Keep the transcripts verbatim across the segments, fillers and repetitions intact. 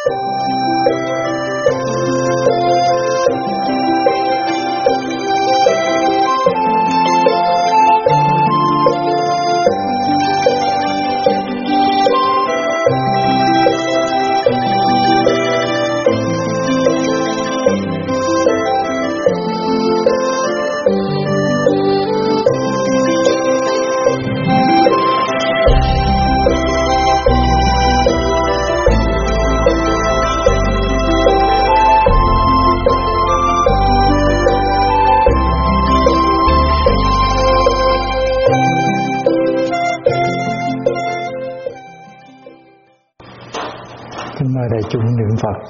Đại chúng niệm Phật.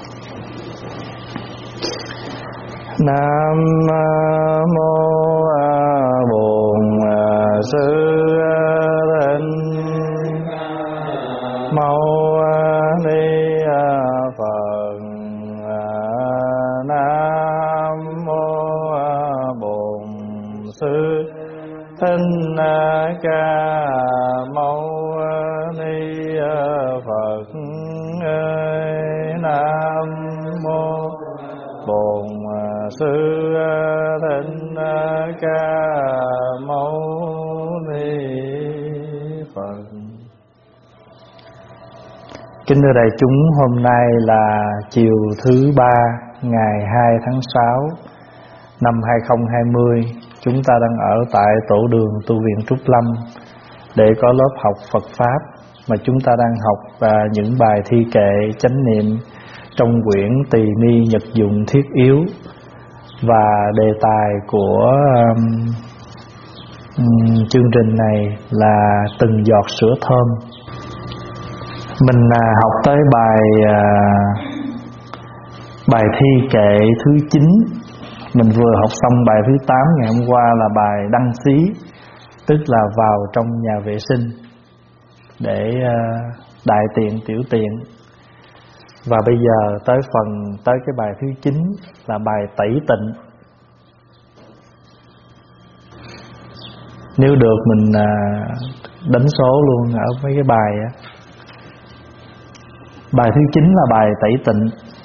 Nam mô Bổn Sư Thích Mâu Ni Phật. Nam mô Bổn Sư Thích Ca Mâu Ni Phật. Nam mô Bổn Sư Thích Ca Mâu Ni Phật. Kính thưa đại chúng, hôm nay là chiều thứ ba ngày hai tháng sáu năm hai không hai không. Chúng ta đang ở tại tổ đường tu viện Trúc Lâm để có lớp học Phật Pháp mà chúng ta đang học và những bài thi kệ chánh niệm trong quyển Tỳ Ni Nhật Dụng Thiết Yếu. Và đề tài của um, um, chương trình này là từng giọt sữa thơm. Mình à, học tới bài à, bài thi kệ thứ chín. Mình vừa học xong bài thứ tám ngày hôm qua là bài đăng xí, tức là vào trong nhà vệ sinh để à, đại tiện tiểu tiện. Và bây giờ tới phần tới cái bài thứ chín là bài tẩy tịnh. Nếu được mình à, đánh số luôn ở mấy cái bài á. Bài thứ chín là bài tẩy tịnh.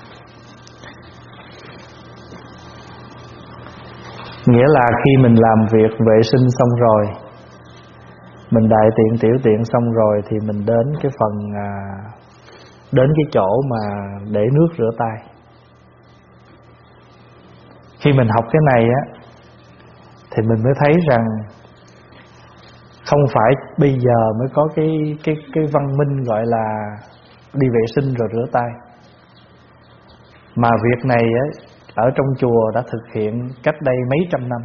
Nghĩa là khi mình làm việc vệ sinh xong rồi, mình đại tiện tiểu tiện xong rồi thì mình đến cái phần à, đến cái chỗ mà để nước rửa tay. Khi mình học cái này á thì mình mới thấy rằng không phải bây giờ mới có cái cái cái văn minh gọi là đi vệ sinh rồi rửa tay, mà việc này á ở trong chùa đã thực hiện cách đây mấy trăm năm.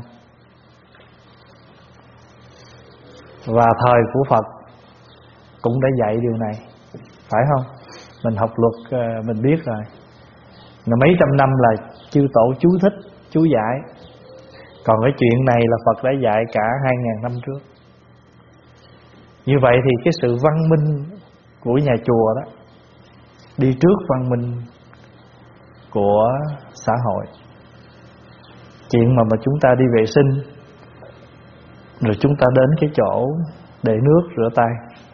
Và thời của Phật cũng đã dạy điều này, phải không? Mình học luật mình biết rồi. Là mấy trăm năm là chư tổ chú thích, chú dạy. Còn cái chuyện này là Phật đã dạy cả hai ngàn năm trước. Như vậy thì cái sự văn minh của nhà chùa đó đi trước văn minh của xã hội. Chuyện mà mà chúng ta đi vệ sinh rồi chúng ta đến cái chỗ để nước rửa tay.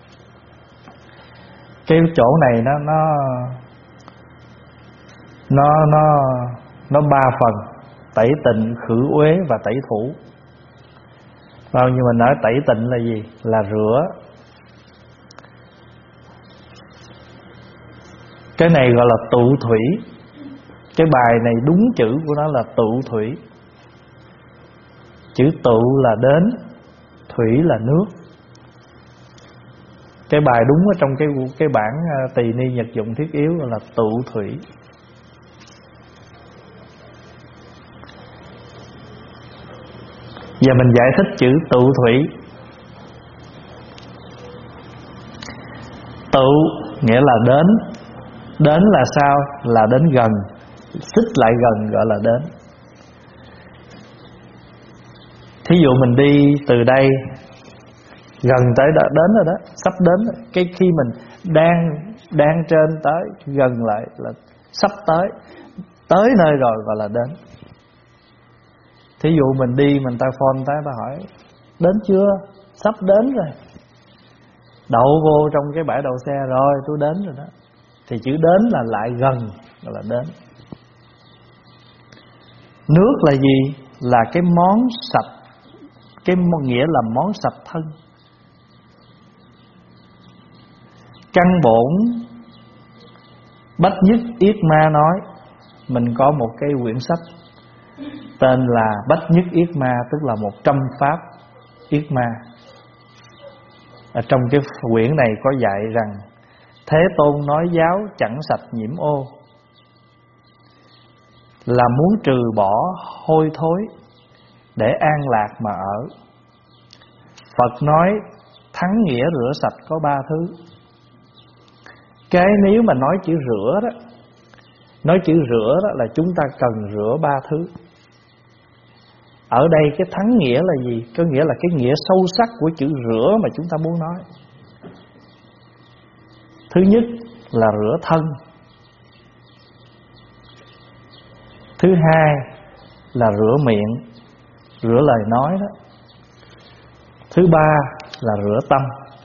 Cái chỗ này nó nó nó nó nó ba phần: tẩy tịnh, khử uế và tẩy thủ. Bao nhiêu mình nói tẩy tịnh là gì? Là rửa. Cái này gọi là tụ thủy. Cái bài này đúng chữ của nó là tụ thủy. Chữ tụ là đến, thủy là nước. Cái bài đúng ở trong cái cái bản Tỳ Ni Nhật Dụng Thiết Yếu là tụ thủy. Giờ mình giải thích chữ tụ thủy. Tụ nghĩa là đến. Đến là sao? Là đến gần, xích lại gần gọi là đến. Thí dụ mình đi từ đây gần tới đó, đến rồi đó, sắp đến rồi. Cái khi mình đang đang trên tới, gần lại là sắp tới, tới nơi rồi gọi là đến. Thí dụ mình đi mình ta phone tới ta hỏi đến chưa? Sắp đến rồi. Đậu vô trong cái bãi đậu xe rồi, tôi đến rồi đó. thì chữ đến là lại gần, gọi là đến. Nước là gì? Là cái món sạch, cái nghĩa là món sạch thân. Căn bổn Bách Nhất Yết Ma nói, mình có một cái quyển sách tên là Bách Nhất Yết Ma, tức là một trăm pháp Yết Ma. Ở trong cái quyển này có dạy rằng Thế Tôn nói giáo chẳng sạch nhiễm ô, là muốn trừ bỏ hôi thối để an lạc mà ở. Phật nói thắng nghĩa rửa sạch có ba thứ. Cái nếu mà nói chữ rửa đó, nói chữ rửa đó là chúng ta cần rửa ba thứ. Ở đây cái thắng nghĩa là gì? Có nghĩa là cái nghĩa sâu sắc của chữ rửa mà chúng ta muốn nói. Thứ nhất là rửa thân. Thứ hai là rửa miệng, rửa lời nói đó. Thứ ba là rửa tâm.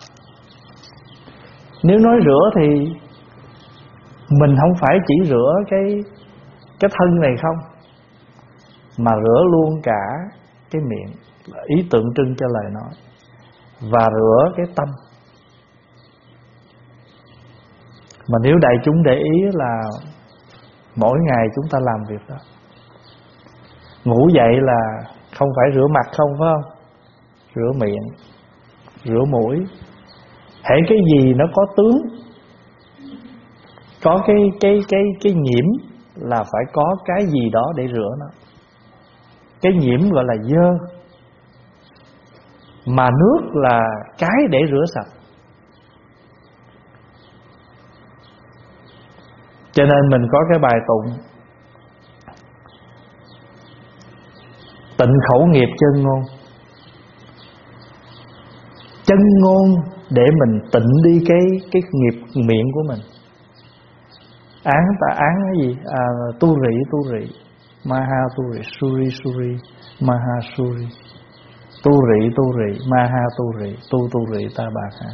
Nếu nói rửa thì mình không phải chỉ rửa cái cái thân này không, mà rửa luôn cả cái miệng, ý tượng trưng cho lời nói, và rửa cái tâm. Mà nếu đại chúng để ý là mỗi ngày chúng ta làm việc đó. Ngủ dậy là không phải rửa mặt không, phải không? Rửa miệng, rửa mũi. Hễ cái gì nó có tướng, có cái cái cái cái nhiễm là phải có cái gì đó để rửa nó. Cái nhiễm gọi là dơ, mà nước là cái để rửa sạch. Cho nên mình có cái bài tụng tịnh khẩu nghiệp chân ngôn. Chân ngôn để mình tịnh đi cái cái nghiệp miệng của mình. Án ta án cái gì? À, tu rị tu rị, maha tu rị, suri suri, maha suri, tu rị tu rị, maha tu rị, tu tu rị ta bà ha.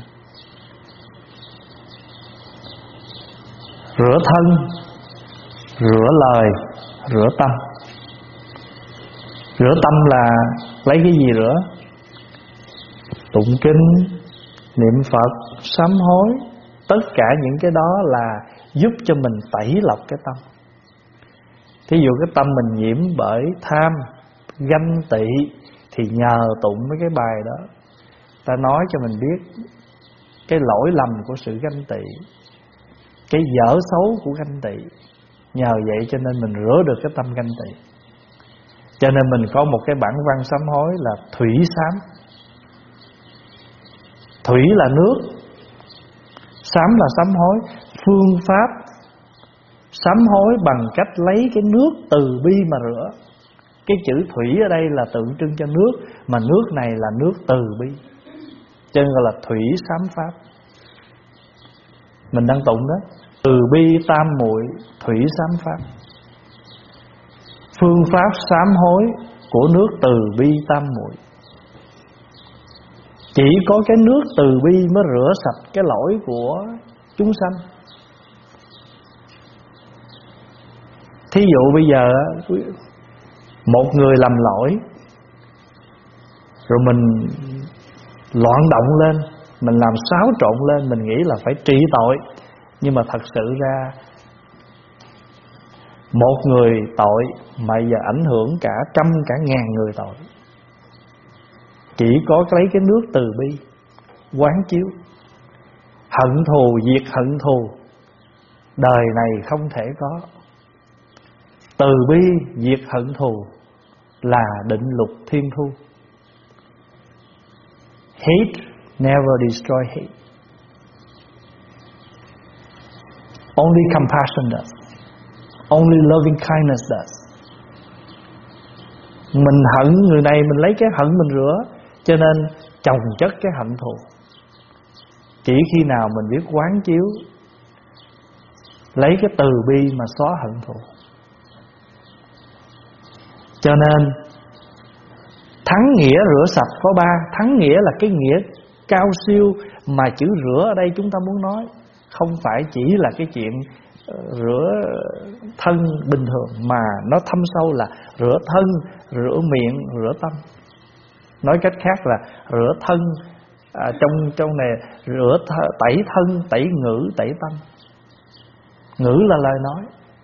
Rửa thân, rửa lời, rửa tâm. Rửa tâm là lấy cái gì rửa? Tụng kinh, niệm Phật, sám hối. Tất cả những cái đó là giúp cho mình tẩy lọc cái tâm. Thí dụ cái tâm mình nhiễm bởi tham, ganh tị, thì nhờ tụng mấy cái bài đó, ta nói cho mình biết cái lỗi lầm của sự ganh tị, cái dở xấu của ganh tị. Nhờ vậy cho nên mình rửa được cái tâm ganh tị. Cho nên mình có một cái bản văn sám hối là thủy sám. Thủy là nước, sám là sám hối. Phương pháp sám hối bằng cách lấy cái nước từ bi mà rửa. Cái chữ thủy ở đây là tượng trưng cho nước, mà nước này là nước từ bi, cho nên gọi là thủy sám pháp. Mình đang tụng đó, từ bi tam muội thủy sám pháp. Phương pháp sám hối của nước từ bi tam muội. Chỉ có cái nước từ bi mới rửa sạch cái lỗi của chúng sanh. Thí dụ bây giờ một người làm lỗi, rồi mình loạn động lên, mình làm xáo trộn lên, mình nghĩ là phải trị tội. Nhưng mà thật sự ra một người tội mà giờ ảnh hưởng cả trăm cả ngàn người tội. Chỉ có lấy cái nước từ bi quán chiếu. Hận thù diệt hận thù, đời này không thể có. Từ bi diệt hận thù là định luật thiên thu. Hate never destroy hate. Only compassion does. Only loving kindness does. Mình hận người này, mình lấy cái hận mình rửa, cho nên chồng chất cái hận thù. Chỉ khi nào mình biết quán chiếu, lấy cái từ bi mà xóa hận thù. Cho nên thắng nghĩa rửa sạch có ba. Thắng nghĩa là cái nghĩa cao siêu mà chữ rửa ở đây chúng ta muốn nói. không phải chỉ là cái chuyện rửa thân bình thường, mà nó thâm sâu là rửa thân, rửa miệng, rửa tâm. Nói cách khác là rửa thân à, trong trong này rửa th- tẩy thân, tẩy ngữ, tẩy tâm. Ngữ là lời nói.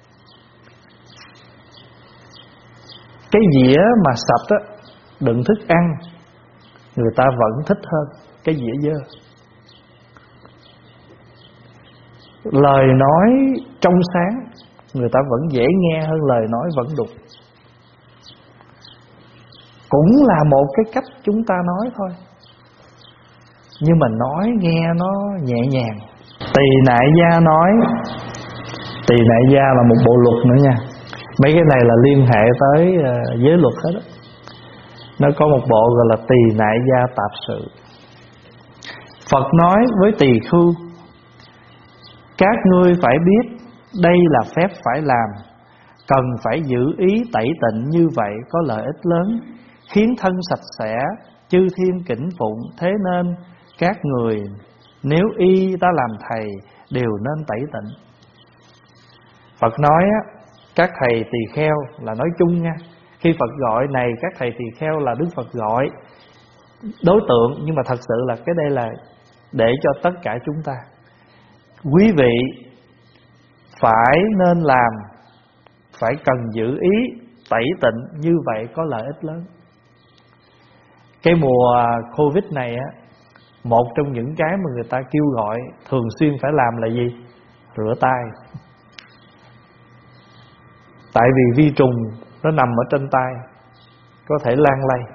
Cái dĩa mà sạch á, đựng thức ăn, người ta vẫn thích hơn cái dĩa dơ. Lời nói trong sáng, người ta vẫn dễ nghe hơn lời nói vẫn đục. Cũng là một cái cách chúng ta nói thôi, nhưng mà nói nghe nó nhẹ nhàng. Tỳ Nại Gia nói, Tỳ Nại Gia là một bộ luật nữa nha. Mấy cái này là liên hệ tới uh, giới luật hết đó. Nó có một bộ gọi là Tỳ Nại Gia Tạp Sự. Phật nói với tỳ khưu: các ngươi phải biết đây là phép phải làm, cần phải giữ ý tẩy tịnh, như vậy có lợi ích lớn, khiến thân sạch sẽ, chư thiên kính phụng. Thế nên các người nếu y ta làm thầy đều nên tẩy tịnh. Phật nói á, các thầy tỳ kheo là nói chung nha. Khi Phật gọi này các thầy tỳ kheo là Đức Phật gọi đối tượng, nhưng mà thật sự là cái đây là để cho tất cả chúng ta. Quý vị phải nên làm, phải cần giữ ý tẩy tịnh, như vậy có lợi ích lớn. Cái mùa Covid này á, một trong những cái mà người ta kêu gọi thường xuyên phải làm là gì? Rửa tay. Tại vì vi trùng nó nằm ở trên tay, có thể lan lây.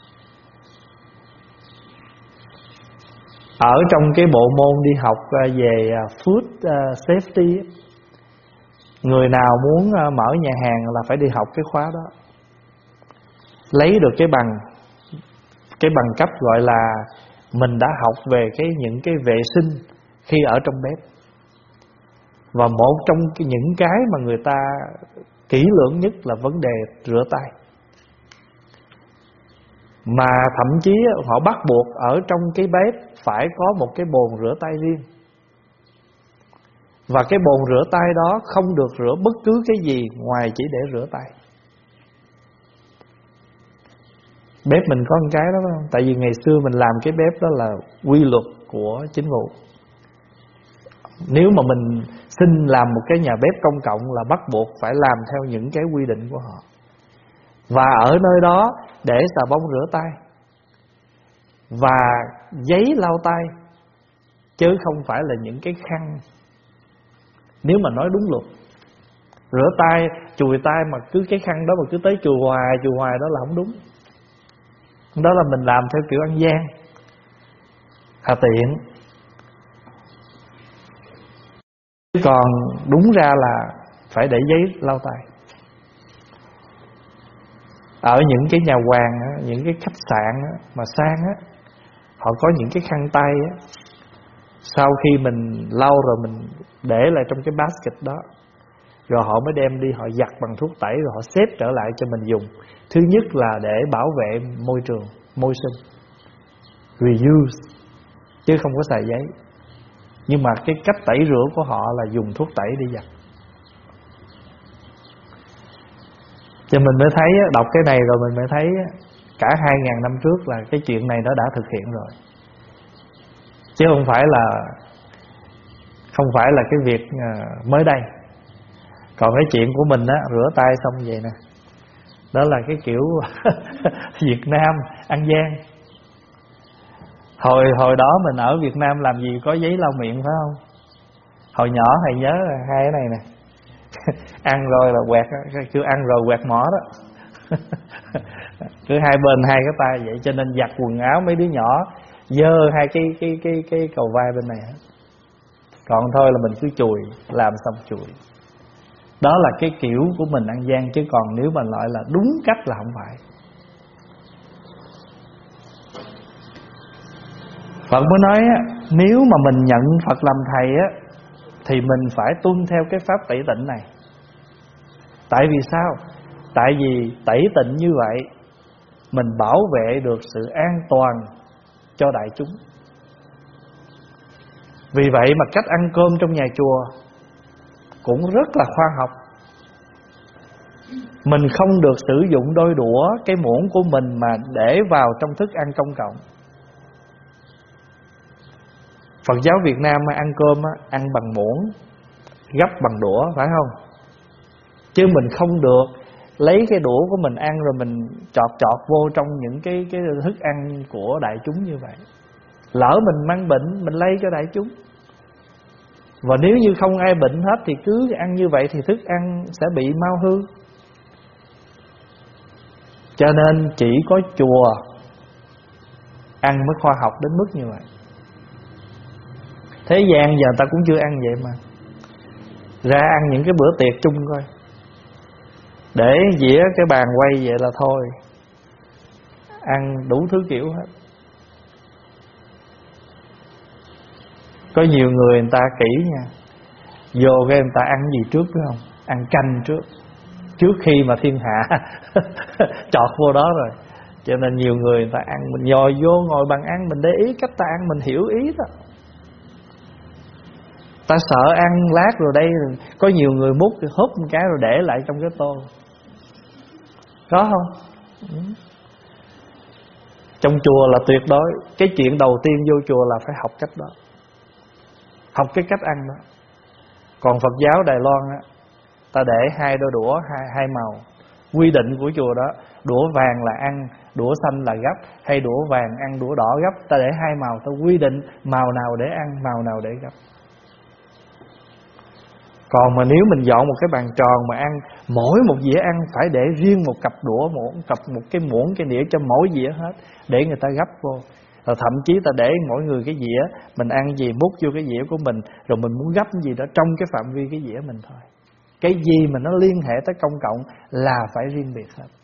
Ở trong cái bộ môn đi học về food safety, người nào muốn mở nhà hàng là phải đi học cái khóa đó, lấy được cái bằng, cái bằng cấp gọi là mình đã học về cái những cái vệ sinh khi ở trong bếp. Và một trong những cái mà người ta kỹ lưỡng nhất là vấn đề rửa tay. Mà thậm chí họ bắt buộc ở trong cái bếp phải có một cái bồn rửa tay riêng. Và cái bồn rửa tay đó không được rửa bất cứ cái gì ngoài chỉ để rửa tay. Bếp mình có một cái đó không? Tại vì ngày xưa mình làm cái bếp đó là quy luật của chính phủ. Nếu mà mình xin làm một cái nhà bếp công cộng là bắt buộc phải làm theo những cái quy định của họ. Và ở nơi đó để xà bông rửa tay và giấy lau tay, chứ không phải là những cái khăn. Nếu mà nói đúng luật, rửa tay, chùi tay mà cứ cái khăn đó mà cứ tới chùi hoài, chùi hoài đó là không đúng. Đó là mình làm theo kiểu ăn gian, à tiện. Còn đúng ra là phải để giấy lau tay. Ở những cái nhà hoàng, những cái khách sạn mà sang á, họ có những cái khăn tay á, sau khi mình lau rồi mình để lại trong cái basket đó, rồi họ mới đem đi họ giặt bằng thuốc tẩy, rồi họ xếp trở lại cho mình dùng. Thứ nhất là để bảo vệ môi trường, môi sinh, reuse, chứ không có xài giấy. Nhưng mà cái cách tẩy rửa của họ là dùng thuốc tẩy đi giặt. Cho mình mới thấy, đọc cái này rồi mình mới thấy cả hai ngàn năm trước là cái chuyện này nó đã thực hiện rồi, chứ không phải là Không phải là cái việc mới đây. Còn cái chuyện của mình á, rửa tay xong vậy nè, đó là cái kiểu Việt Nam ăn gian. Hồi hồi đó mình ở Việt Nam làm gì có giấy lau miệng phải không? Hồi nhỏ thầy nhớ là hai cái này nè ăn rồi là quẹt, kêu ăn rồi quẹt mỏ đó cứ hai bên hai cái tay vậy, cho nên giặt quần áo mấy đứa nhỏ dơ hai cái cái cái cái cầu vai bên này hết. Còn thôi là mình cứ chùi, làm xong chùi. Đó là cái kiểu của mình ăn gian, chứ còn nếu mà nói là đúng cách là không phải. Phật mới nói á, nếu mà mình nhận Phật làm thầy á, thì mình phải tuân theo cái pháp tẩy tịnh này. Tại vì sao? Tại vì tẩy tịnh như vậy, mình bảo vệ được sự an toàn cho đại chúng. Vì vậy mà cách ăn cơm trong nhà chùa cũng rất là khoa học. Mình không được sử dụng đôi đũa, cái muỗng của mình mà để vào trong thức ăn công cộng. Phật giáo Việt Nam ăn cơm ăn bằng muỗng, gắp bằng đũa, phải không? Chứ mình không được lấy cái đũa của mình ăn rồi mình chọt chọt vô trong những cái cái thức ăn của đại chúng như vậy. Lỡ mình mang bệnh, mình lây cho đại chúng. Và nếu như không ai bệnh hết thì cứ ăn như vậy thì thức ăn sẽ bị mau hư. Cho nên chỉ có chùa ăn mới khoa học đến mức như vậy. Thế gian giờ ta cũng chưa ăn vậy mà. Ra ăn những cái bữa tiệc chung coi, để dĩa cái bàn quay vậy là thôi, ăn đủ thứ kiểu hết. Có nhiều người người ta kỹ nha, vô cái người ta ăn gì trước biết không? Ăn canh trước, trước khi mà thiên hạ chọt vô đó rồi. Cho nên nhiều người người ta ăn, mình nhồi vô ngồi bàn ăn, mình để ý cách ta ăn, mình hiểu ý đó. Ta sợ ăn lát rồi đây, có nhiều người múc húp một cái rồi để lại trong cái tô. Có không? Ừ. Trong chùa là tuyệt đối. Cái chuyện đầu tiên vô chùa là phải học cách đó, học cái cách ăn đó. Còn Phật giáo Đài Loan á, ta để hai đôi đũa hai, hai màu. Quy định của chùa đó, đũa vàng là ăn, đũa xanh là gấp, hay đũa vàng ăn, đũa đỏ gấp. Ta để hai màu, ta quy định màu nào để ăn, màu nào để gấp. Còn mà nếu mình dọn một cái bàn tròn mà ăn, mỗi một dĩa ăn phải để riêng một cặp đũa, một cặp một cái muỗng, cái đĩa cho mỗi dĩa hết, để người ta gấp vô. Rồi thậm chí ta để mỗi người cái dĩa, mình ăn gì múc vô cái dĩa của mình, rồi mình muốn gấp gì đó trong cái phạm vi cái dĩa mình thôi. Cái gì mà nó liên hệ tới công cộng là phải riêng biệt hết.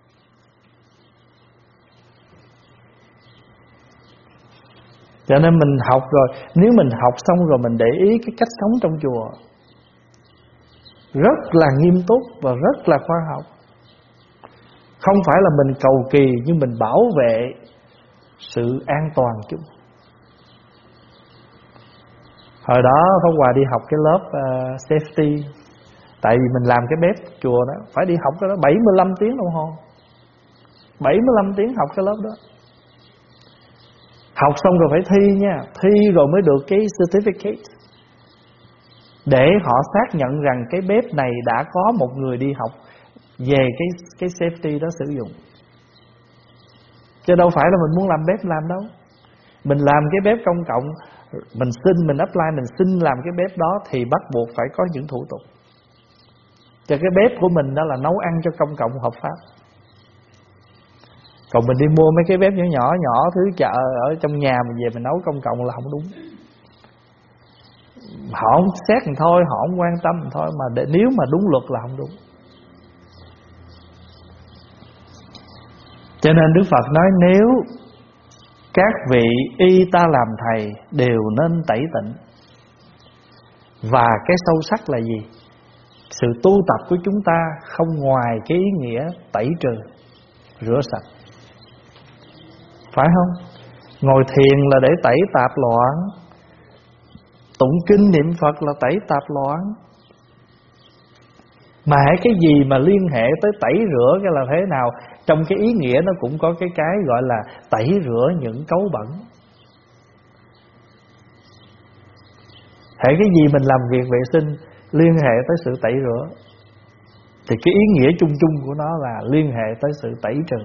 Cho nên mình học rồi, nếu mình học xong rồi mình để ý cái cách sống trong chùa rất là nghiêm túc và rất là khoa học. Không phải là mình cầu kỳ, nhưng mình bảo vệ sự an toàn chung. Hồi đó Pháp Hòa đi học cái lớp uh, safety. Tại vì mình làm cái bếp chùa đó, phải đi học cái đó bảy mươi lăm tiếng đồng hồ. bảy mươi lăm tiếng học cái lớp đó. Học xong rồi phải thi nha, thi rồi mới được cái certificate, để họ xác nhận rằng cái bếp này đã có một người đi học về cái cái safety đó sử dụng. Chứ đâu phải là mình muốn làm bếp làm đâu. Mình làm cái bếp công cộng, mình xin, mình apply, mình xin làm cái bếp đó thì bắt buộc phải có những thủ tục. Cho cái bếp của mình đó là nấu ăn cho công cộng hợp pháp. Còn mình đi mua mấy cái bếp nhỏ nhỏ nhỏ thứ chợ ở trong nhà mình về mình nấu công cộng là không đúng. Họ không xét thì thôi, họ không quan tâm thì thôi, mà để, nếu mà đúng luật là không đúng. Cho nên Đức Phật nói nếu các vị y ta làm thầy đều nên tẩy tịnh. Và cái sâu sắc là gì? Sự tu tập của chúng ta không ngoài cái ý nghĩa tẩy trừ, rửa sạch, phải không? Ngồi thiền là để tẩy tạp loạn, tụng kinh niệm Phật là tẩy tạp loạn. Mà cái gì mà liên hệ tới tẩy rửa cái là thế nào? Trong cái ý nghĩa nó cũng có cái cái gọi là tẩy rửa những cấu bẩn. Hệ cái gì mình làm việc vệ sinh liên hệ tới sự tẩy rửa, thì cái ý nghĩa chung chung của nó là liên hệ tới sự tẩy trừ.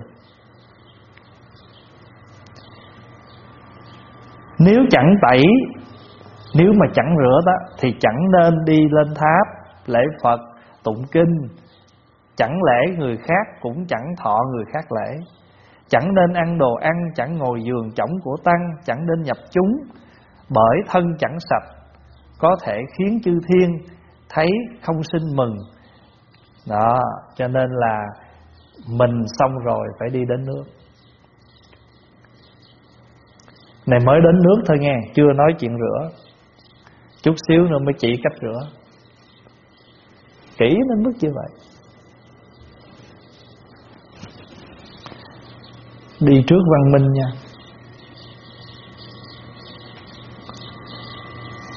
Nếu chẳng tẩy, nếu mà chẳng rửa đó, thì chẳng nên đi lên tháp lễ Phật, tụng kinh. Chẳng lễ người khác cũng chẳng thọ người khác lễ. Chẳng nên ăn đồ ăn, chẳng ngồi giường chõng của tăng, chẳng nên nhập chúng. Bởi thân chẳng sạch, có thể khiến chư thiên thấy không sinh mừng. Đó, cho nên là mình xong rồi phải đi đến nước. Này mới đến nước thôi nghe, chưa nói chuyện rửa. Chút xíu nữa mới chỉ cách rửa. Kỹ đến mức như vậy. Đi trước văn minh nha.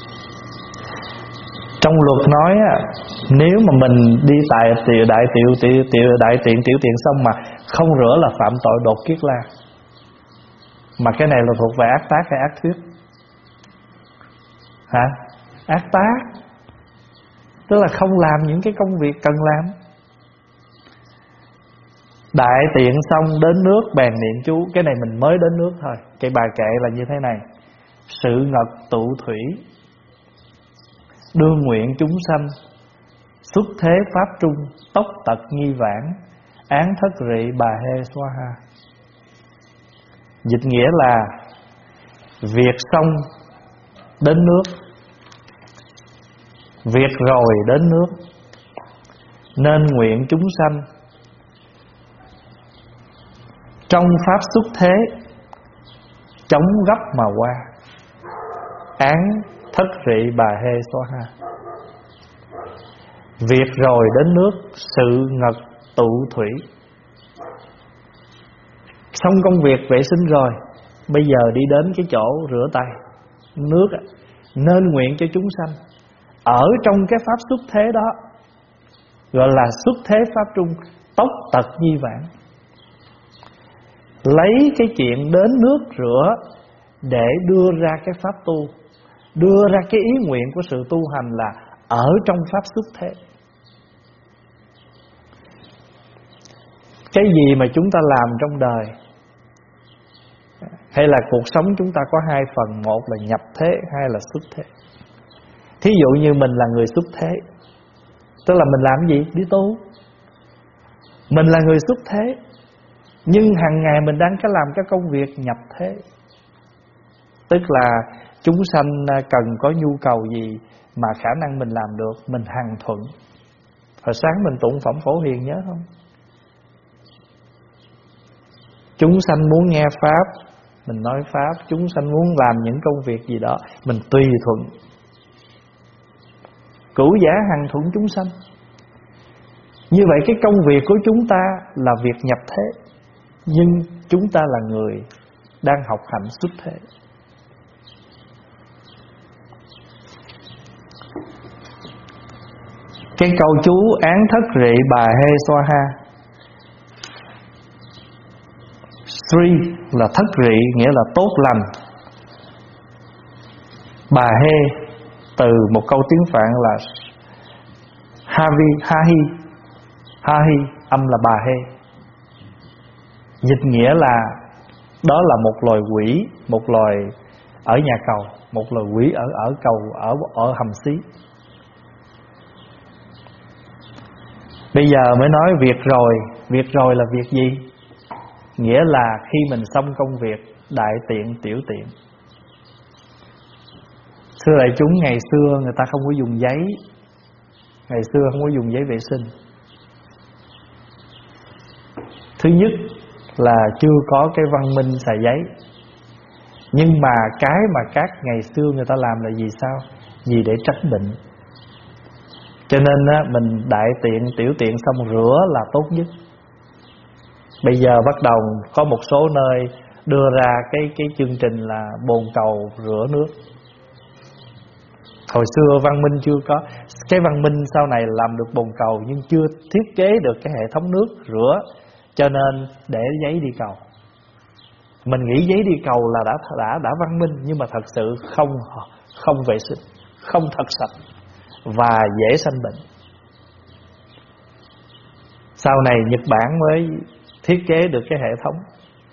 Trong luật nói á, nếu mà mình đi tại tiểu đại tiểu tiểu tiểu đại tiện tiểu tiện xong mà không rửa là phạm tội đột kiết la. Mà cái này là thuộc về ác tác hay ác thuyết? Hả? Ác tác. Tức là không làm những cái công việc cần làm. Đại tiện xong đến nước bèn niệm chú. Cái này mình mới đến nước thôi. Cái bài kệ là như thế này: sự ngật tụ thủy, đương nguyện chúng sanh, xuất thế pháp trung, tốc tật nghi vãng, án thất rị bà hê xoa ha. Dịch nghĩa là việc xong đến nước, việc rồi đến nước, nên nguyện chúng sanh trong pháp xuất thế, chống gấp mà qua, án thất rị bà hê xoa ha. Việc rồi đến nước, sự ngật tụ thủy. Xong công việc vệ sinh rồi, bây giờ đi đến cái chỗ rửa tay. Nước nên nguyện cho chúng sanh ở trong cái pháp xuất thế đó, gọi là xuất thế pháp trung, tốc tật nhi vãng. Lấy cái chuyện đến nước rửa để đưa ra cái pháp tu, đưa ra cái ý nguyện của sự tu hành là ở trong pháp xuất thế. Cái gì mà chúng ta làm trong đời, hay là cuộc sống chúng ta có hai phần: một là nhập thế, hai là xuất thế. Thí dụ như mình là người xuất thế, tức là mình làm gì? Đi tu. Mình là người xuất thế, nhưng hàng ngày mình đang có làm cái công việc nhập thế. Tức là chúng sanh cần có nhu cầu gì mà khả năng mình làm được, mình hằng thuận. Hồi sáng mình tụng phẩm Phổ Hiền nhớ không? Chúng sanh muốn nghe Pháp, mình nói Pháp. Chúng sanh muốn làm những công việc gì đó, mình tùy thuận. Cửu giả hằng thuận chúng sanh. Như vậy cái công việc của chúng ta là việc nhập thế, nhưng chúng ta là người đang học hành xuất thế. Cái câu chú án thất rị bà hê xoa ha. Sri là thất rị, nghĩa là tốt lành. Bà hê từ một câu tiếng Phạn là Havi, Hahi, Hahi âm là bà hê. Dịch nghĩa là đó là một loài quỷ, một loài ở nhà cầu, một loài quỷ ở ở cầu ở ở hầm xí. Bây giờ mới nói việc rồi. Việc rồi là việc gì? Nghĩa là khi mình xong công việc đại tiện tiểu tiện. Thưa đại chúng, ngày xưa người ta không có dùng giấy. Ngày xưa không có dùng giấy vệ sinh. Thứ nhất là chưa có cái văn minh xài giấy. Nhưng mà cái mà các ngày xưa người ta làm là gì sao? Vì để tránh bệnh. Cho nên á, mình đại tiện tiểu tiện xong rửa là tốt nhất. Bây giờ bắt đầu có một số nơi đưa ra cái cái chương trình là bồn cầu rửa nước. Hồi xưa văn minh chưa có. Cái văn minh sau này làm được bồn cầu, nhưng chưa thiết kế được cái hệ thống nước rửa, cho nên để giấy đi cầu. Mình nghĩ giấy đi cầu là đã đã đã văn minh, nhưng mà thật sự không không vệ sinh, không thật sạch và dễ sanh bệnh. Sau này Nhật Bản mới thiết kế được cái hệ thống.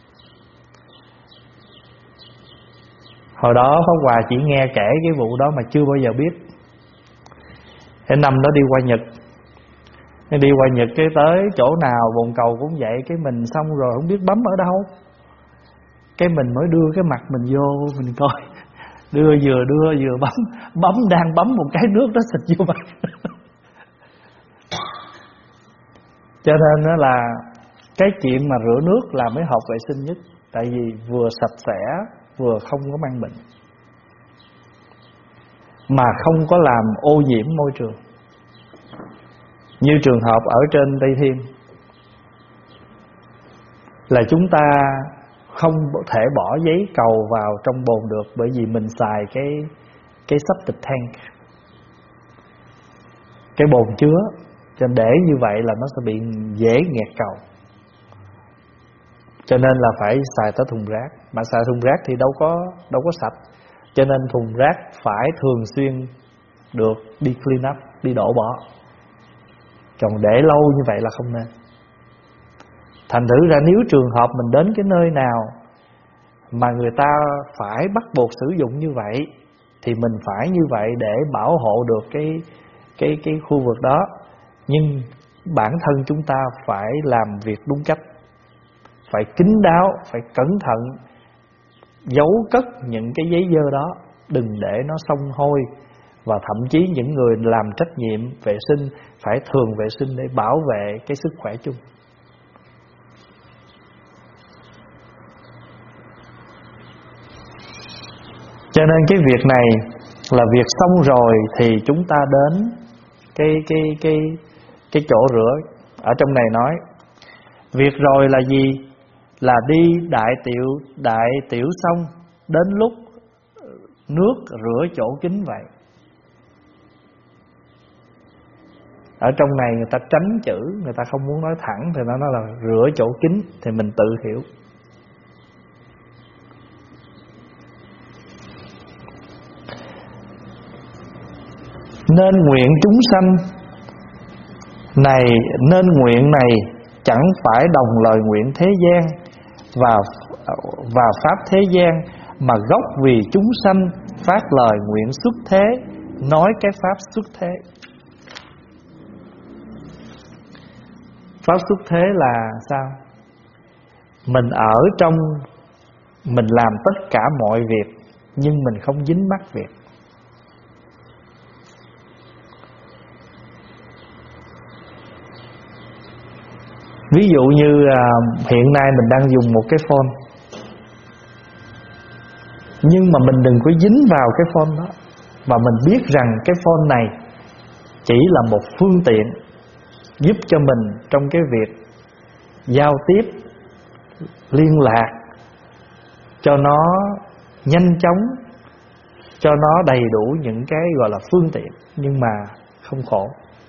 Hồi đó Pháp Hòa chỉ nghe kể cái vụ đó mà chưa bao giờ biết. Cái năm đó đi qua Nhật, đi qua Nhật cái tới chỗ nào bồn cầu cũng vậy. Cái mình xong rồi không biết bấm ở đâu, cái mình mới đưa cái mặt mình vô mình coi. Đưa vừa đưa vừa bấm, bấm đang bấm một cái nước đó xịt vô mặt. Cho nên đó là cái chuyện mà rửa nước là mới hợp vệ sinh nhất. Tại vì vừa sạch sẽ, vừa không có mang bệnh, mà không có làm ô nhiễm môi trường. Như trường hợp ở trên Tây Thiên là chúng ta không thể bỏ giấy cầu vào trong bồn được, bởi vì mình xài cái cái septic tank. cái bồn chứa. Cho nên để như vậy là nó sẽ bị dễ nghẹt cầu. Cho nên là phải xài tới thùng rác. Mà xài thùng rác thì đâu có đâu có sạch. Cho nên thùng rác phải thường xuyên được đi clean up, đi đổ bỏ. Còn để lâu như vậy là không nên. Thành thử ra nếu trường hợp mình đến cái nơi nào mà người ta phải bắt buộc sử dụng như vậy, thì mình phải như vậy để bảo hộ được cái cái cái khu vực đó. Nhưng bản thân chúng ta phải làm việc đúng cách, phải kín đáo, phải cẩn thận giấu cất những cái giấy dơ đó, đừng để nó xông hôi. Và thậm chí những người làm trách nhiệm vệ sinh phải thường vệ sinh để bảo vệ cái sức khỏe chung. Cho nên cái việc này là việc xong rồi thì chúng ta đến cái cái cái cái chỗ rửa. Ở trong này nói việc rồi là gì? Là đi đại tiểu đại tiểu xong, đến lúc nước rửa chỗ kín vậy. Ở trong này người ta tránh chữ, người ta không muốn nói thẳng thì nó nói là rửa chỗ kín, thì mình tự hiểu. Nên nguyện chúng sanh này, nên nguyện này chẳng phải đồng lời nguyện thế gian và và pháp thế gian, mà gốc vì chúng sanh phát lời nguyện xuất thế, nói cái pháp xuất thế. Pháp xuất thế là sao? Mình ở trong, mình làm tất cả mọi việc, nhưng mình không dính mắc việc. Ví dụ như à, hiện nay mình đang dùng một cái phone, nhưng mà mình đừng có dính vào cái phone đó. Và mình biết rằng cái phone này chỉ là một phương tiện giúp cho mình trong cái việc giao tiếp, liên lạc cho nó nhanh chóng, cho nó đầy đủ những cái gọi là phương tiện, nhưng mà không khổ.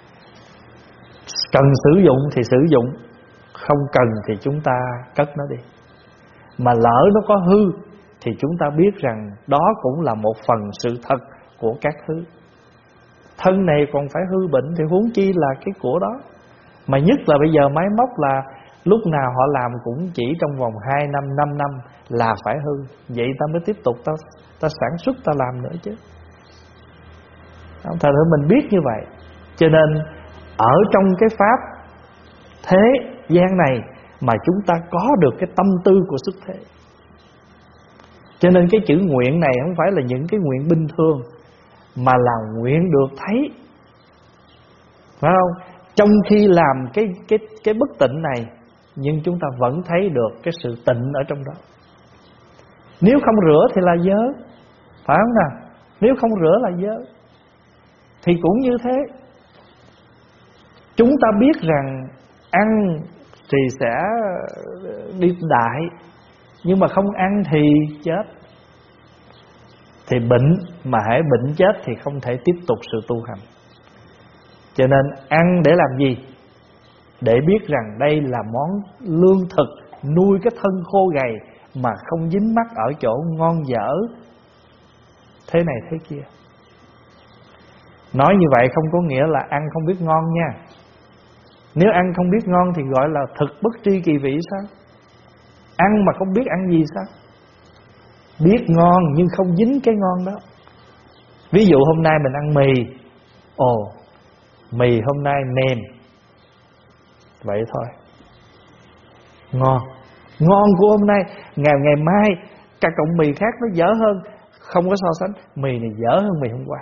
Cần sử dụng thì sử dụng, không cần thì chúng ta cất nó đi. Mà lỡ nó có hư thì chúng ta biết rằng đó cũng là một phần sự thật của các thứ. Thân này còn phải hư bệnh thì huống chi là cái của đó. Mà nhất là bây giờ máy móc là lúc nào họ làm cũng chỉ trong vòng hai năm, năm năm là phải hư. Vậy ta mới tiếp tục ta, ta sản xuất, ta làm nữa chứ. Thật ra mình biết như vậy. Cho nên ở trong cái pháp thế gian này mà chúng ta có được cái tâm tư của xuất thế. Cho nên cái chữ nguyện này không phải là những cái nguyện bình thường, mà là nguyện được thấy, phải không? Trong khi làm cái cái cái bất tịnh này, nhưng chúng ta vẫn thấy được cái sự tịnh ở trong đó. Nếu không rửa thì là dơ, phải không nào? Nếu không rửa là dơ. Thì cũng như thế. Chúng ta biết rằng ăn thì sẽ đi đại, nhưng mà không ăn thì chết. Thì bệnh, mà hễ bệnh chết thì không thể tiếp tục sự tu hành. Cho nên ăn để làm gì? Để biết rằng đây là món lương thực nuôi cái thân khô gầy, mà không dính mắc ở chỗ ngon dở thế này thế kia. Nói như vậy không có nghĩa là ăn không biết ngon nha. Nếu ăn không biết ngon thì gọi là thực bất tri kỳ vị sao? Ăn mà không biết ăn gì sao? Biết ngon nhưng không dính cái ngon đó. Ví dụ hôm nay mình ăn mì, ồ, mì hôm nay mềm, vậy thôi, ngon. Ngon của hôm nay, ngày ngày mai các cọng mì khác nó dở hơn, không có so sánh. Mì này dở hơn mì hôm qua.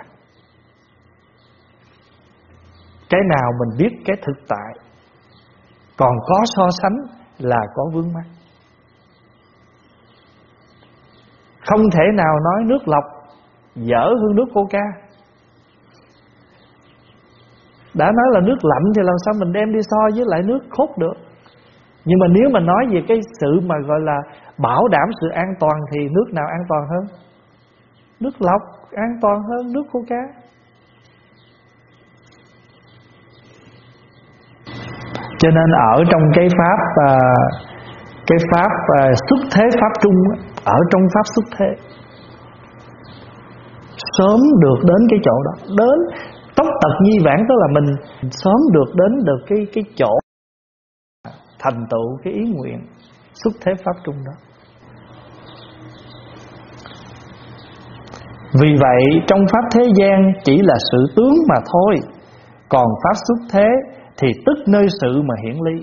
Cái nào mình biết cái thực tại, còn có so sánh là có vướng mắc. Không thể nào nói nước lọc dở hơn nước Coca. Đã nói là nước lạnh thì làm sao mình đem đi so với lại nước khốt được. Nhưng mà nếu mà nói về cái sự mà gọi là bảo đảm sự an toàn thì nước nào an toàn hơn? Nước lọc an toàn hơn nước Coca. Cho nên ở trong cái pháp à, cái pháp à, xuất thế pháp trung, ở trong pháp xuất thế sớm được đến cái chỗ đó, đến tốc tật nhi vãng, tức là mình sớm được đến được cái cái chỗ thành tựu cái ý nguyện xuất thế pháp trung đó. Vì vậy trong pháp thế gian chỉ là sự tướng mà thôi, còn pháp xuất thế thì tức nơi sự mà hiển ly.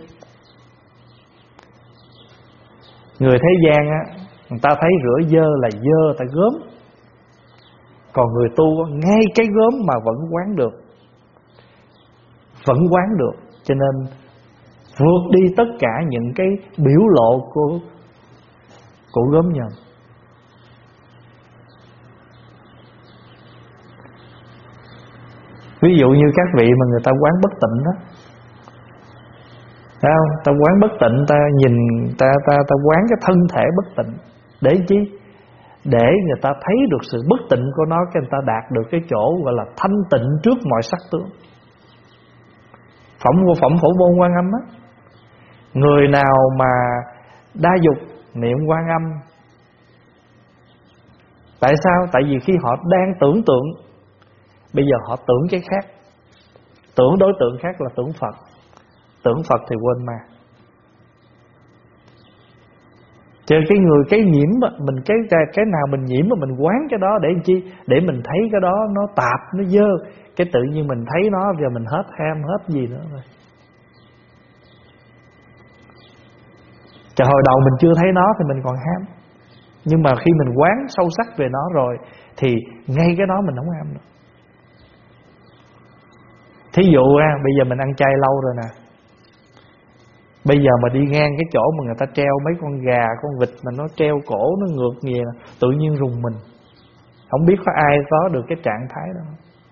Người thế gian á, người ta thấy rửa dơ là dơ, ta gớm. Còn người tu ngay cái gớm mà vẫn quán được, vẫn quán được. Cho nên vượt đi tất cả những cái biểu lộ của của gớm nhầm. Ví dụ như các vị mà người ta quán bất tịnh đó, thấy không? Ta quán bất tịnh, ta nhìn ta ta ta quán cái thân thể bất tịnh để chi? Để người ta thấy được sự bất tịnh của nó, cái người ta đạt được cái chỗ gọi là thanh tịnh trước mọi sắc tướng. Phẩm của phẩm phổ môn Quan Âm á, người nào mà đa dục niệm Quan Âm, tại sao? Tại vì khi họ đang tưởng tượng, bây giờ họ tưởng cái khác, tưởng đối tượng khác là tưởng Phật, tưởng Phật thì quên ma. Chứ cái người cái nhiễm mình cái cái nào mình nhiễm mà mình quán cái đó để làm chi? Để mình thấy cái đó nó tạp, nó dơ, cái tự nhiên mình thấy nó giờ mình hết ham hết gì nữa rồi. Chờ hồi đầu mình chưa thấy nó thì mình còn ham, nhưng mà khi mình quán sâu sắc về nó rồi thì ngay cái đó mình không ham nữa. Thí dụ à, bây giờ mình ăn chay lâu rồi nè, bây giờ mà đi ngang cái chỗ mà người ta treo mấy con gà, con vịt mà nó treo cổ, nó ngược nghìa, tự nhiên rùng mình. Không biết có ai có được cái trạng thái đó.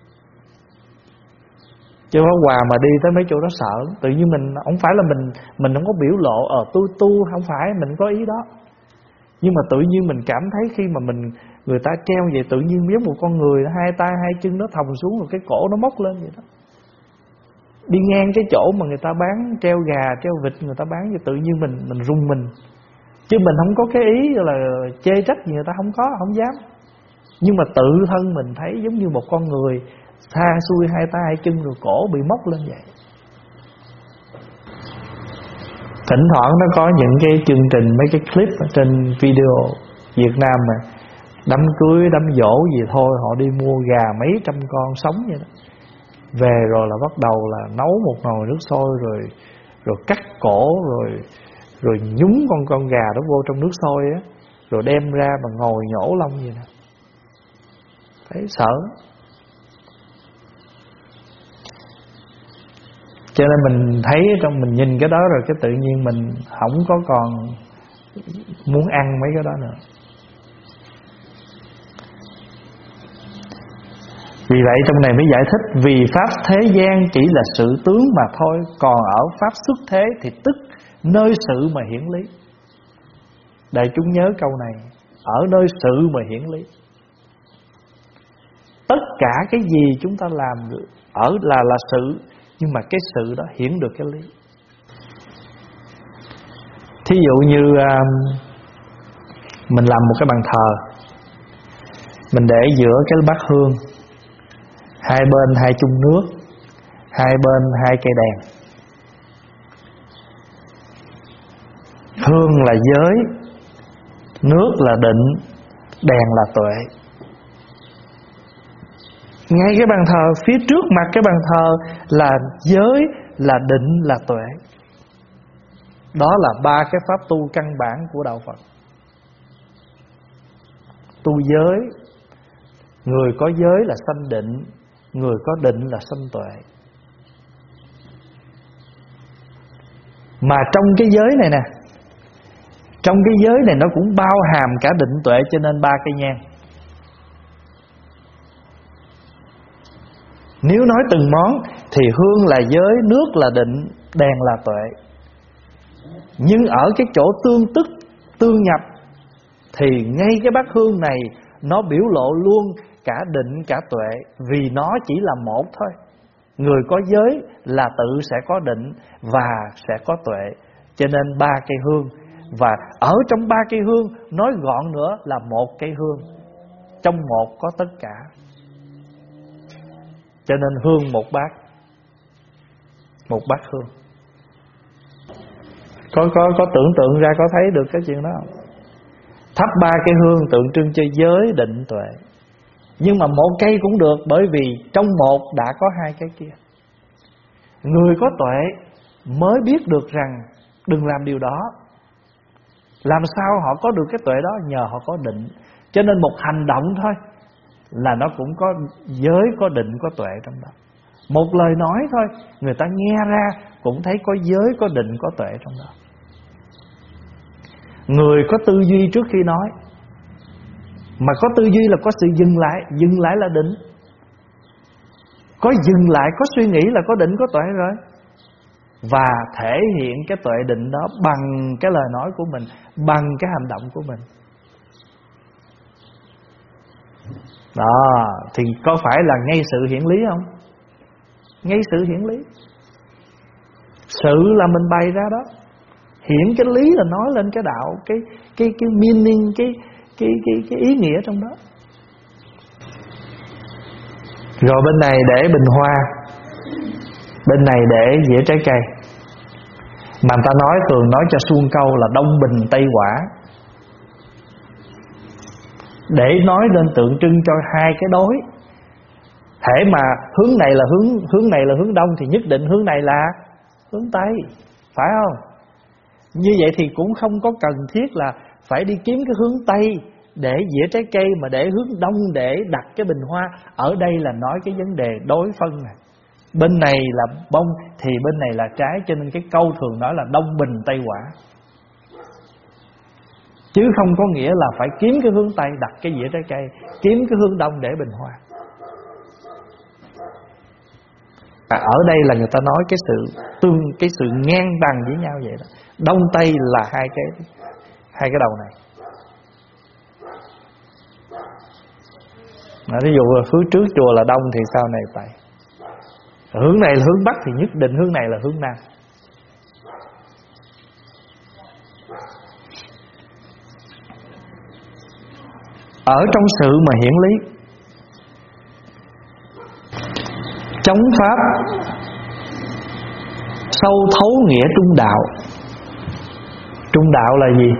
Chứ Pháp Hòa mà đi tới mấy chỗ đó sợ, tự nhiên mình, không phải là mình mình không có biểu lộ ở tôi tu, không phải mình có ý đó, nhưng mà tự nhiên mình cảm thấy khi mà mình người ta treo vậy, tự nhiên giống một con người, hai tay hai chân nó thòng xuống rồi cái cổ nó móc lên vậy đó. Đi ngang cái chỗ mà người ta bán treo gà, treo vịt, người ta bán thì tự nhiên mình mình rung mình. Chứ mình không có cái ý là chê trách gì người ta, không có, không dám. Nhưng mà tự thân mình thấy giống như một con người tha xuôi hai tay hai chân rồi cổ bị móc lên vậy. Thỉnh thoảng nó có những cái chương trình, mấy cái clip ở trên video Việt Nam mà đám cưới, đám dỗ gì thôi, họ đi mua gà mấy trăm con sống vậy đó. Về rồi là bắt đầu là nấu một nồi nước sôi, rồi rồi cắt cổ, rồi rồi nhúng con con gà đó vô trong nước sôi á, rồi đem ra mà ngồi nhổ lông vậy nè. Thấy sợ. Cho nên mình thấy trong mình nhìn cái đó rồi cái tự nhiên mình không có còn muốn ăn mấy cái đó nữa. Vì vậy trong này mới giải thích, vì pháp thế gian chỉ là sự tướng mà thôi, còn ở pháp xuất thế thì tức nơi sự mà hiển lý. Đại chúng nhớ câu này, ở nơi sự mà hiển lý. Tất cả cái gì chúng ta làm ở là là sự, nhưng mà cái sự đó hiển được cái lý. Thí dụ như um, mình làm một cái bàn thờ, mình để giữa cái bát hương, hai bên hai chung nước, hai bên hai cây đèn. Hương là giới, nước là định, đèn là tuệ. Ngay cái bàn thờ, phía trước mặt cái bàn thờ là giới, là định, là tuệ. Đó là ba cái pháp tu căn bản của đạo Phật. Tu giới, người có giới là sanh định, người có định là sanh tuệ. Mà trong cái giới này nè, trong cái giới này nó cũng bao hàm cả định tuệ, cho nên ba cây nhang. Nếu nói từng món thì hương là giới, nước là định, đèn là tuệ. Nhưng ở cái chỗ tương tức, tương nhập thì ngay cái bát hương này nó biểu lộ luôn cả định cả tuệ, vì nó chỉ là một thôi. Người có giới là tự sẽ có định và sẽ có tuệ. Cho nên ba cây hương. Và ở trong ba cây hương, nói gọn nữa là một cây hương, trong một có tất cả. Cho nên hương một bát, một bát hương. Có, có, có tưởng tượng ra, có thấy được cái chuyện đó không? Thắp ba cây hương tượng trưng cho giới, định, tuệ. Nhưng mà một cây cũng được, bởi vì trong một đã có hai cái kia. Người có tuệ mới biết được rằng đừng làm điều đó. Làm sao họ có được cái tuệ đó? Nhờ họ có định. Cho nên một hành động thôi là nó cũng có giới, có định, có tuệ trong đó. Một lời nói thôi, người ta nghe ra cũng thấy có giới, có định, có tuệ trong đó. Người có tư duy trước khi nói. Mà có tư duy là có sự dừng lại. Dừng lại là định. Có dừng lại, có suy nghĩ là có định, có tuệ rồi. Và thể hiện cái tuệ định đó bằng cái lời nói của mình, bằng cái hành động của mình. Đó, thì có phải là ngay sự hiển lý không? Ngay sự hiển lý. Sự là mình bày ra đó. Hiển cái lý là nói lên cái đạo, cái cái cái meaning, cái cái cái cái ý nghĩa trong đó. Rồi bên này để bình hoa, bên này để dĩa trái cây. Mà người ta nói, thường nói cho suông câu là đông bình tây quả, để nói lên tượng trưng cho hai cái đối. Thể mà hướng này là hướng hướng này là hướng đông thì nhất định hướng này là hướng tây, phải không? Như vậy thì cũng không có cần thiết là phải đi kiếm cái hướng tây để dĩa trái cây, mà để hướng đông để đặt cái bình hoa. Ở đây là nói cái vấn đề đối phân này. Bên này là bông thì bên này là trái. Cho nên cái câu thường nói là đông bình tây quả, chứ không có nghĩa là phải kiếm cái hướng tây đặt cái dĩa trái cây, kiếm cái hướng đông để bình hoa. À, ở đây là người ta nói cái sự tương, cái sự ngang bằng với nhau vậy đó. Đông tây là hai cái hai cái đầu này. À, ví dụ phía trước chùa là đông thì sau này tây. Hướng này là hướng bắc thì nhất định hướng này là hướng nam. Ở trong sự mà hiển lý, chống pháp, sâu thấu nghĩa trung đạo. Trung đạo là gì?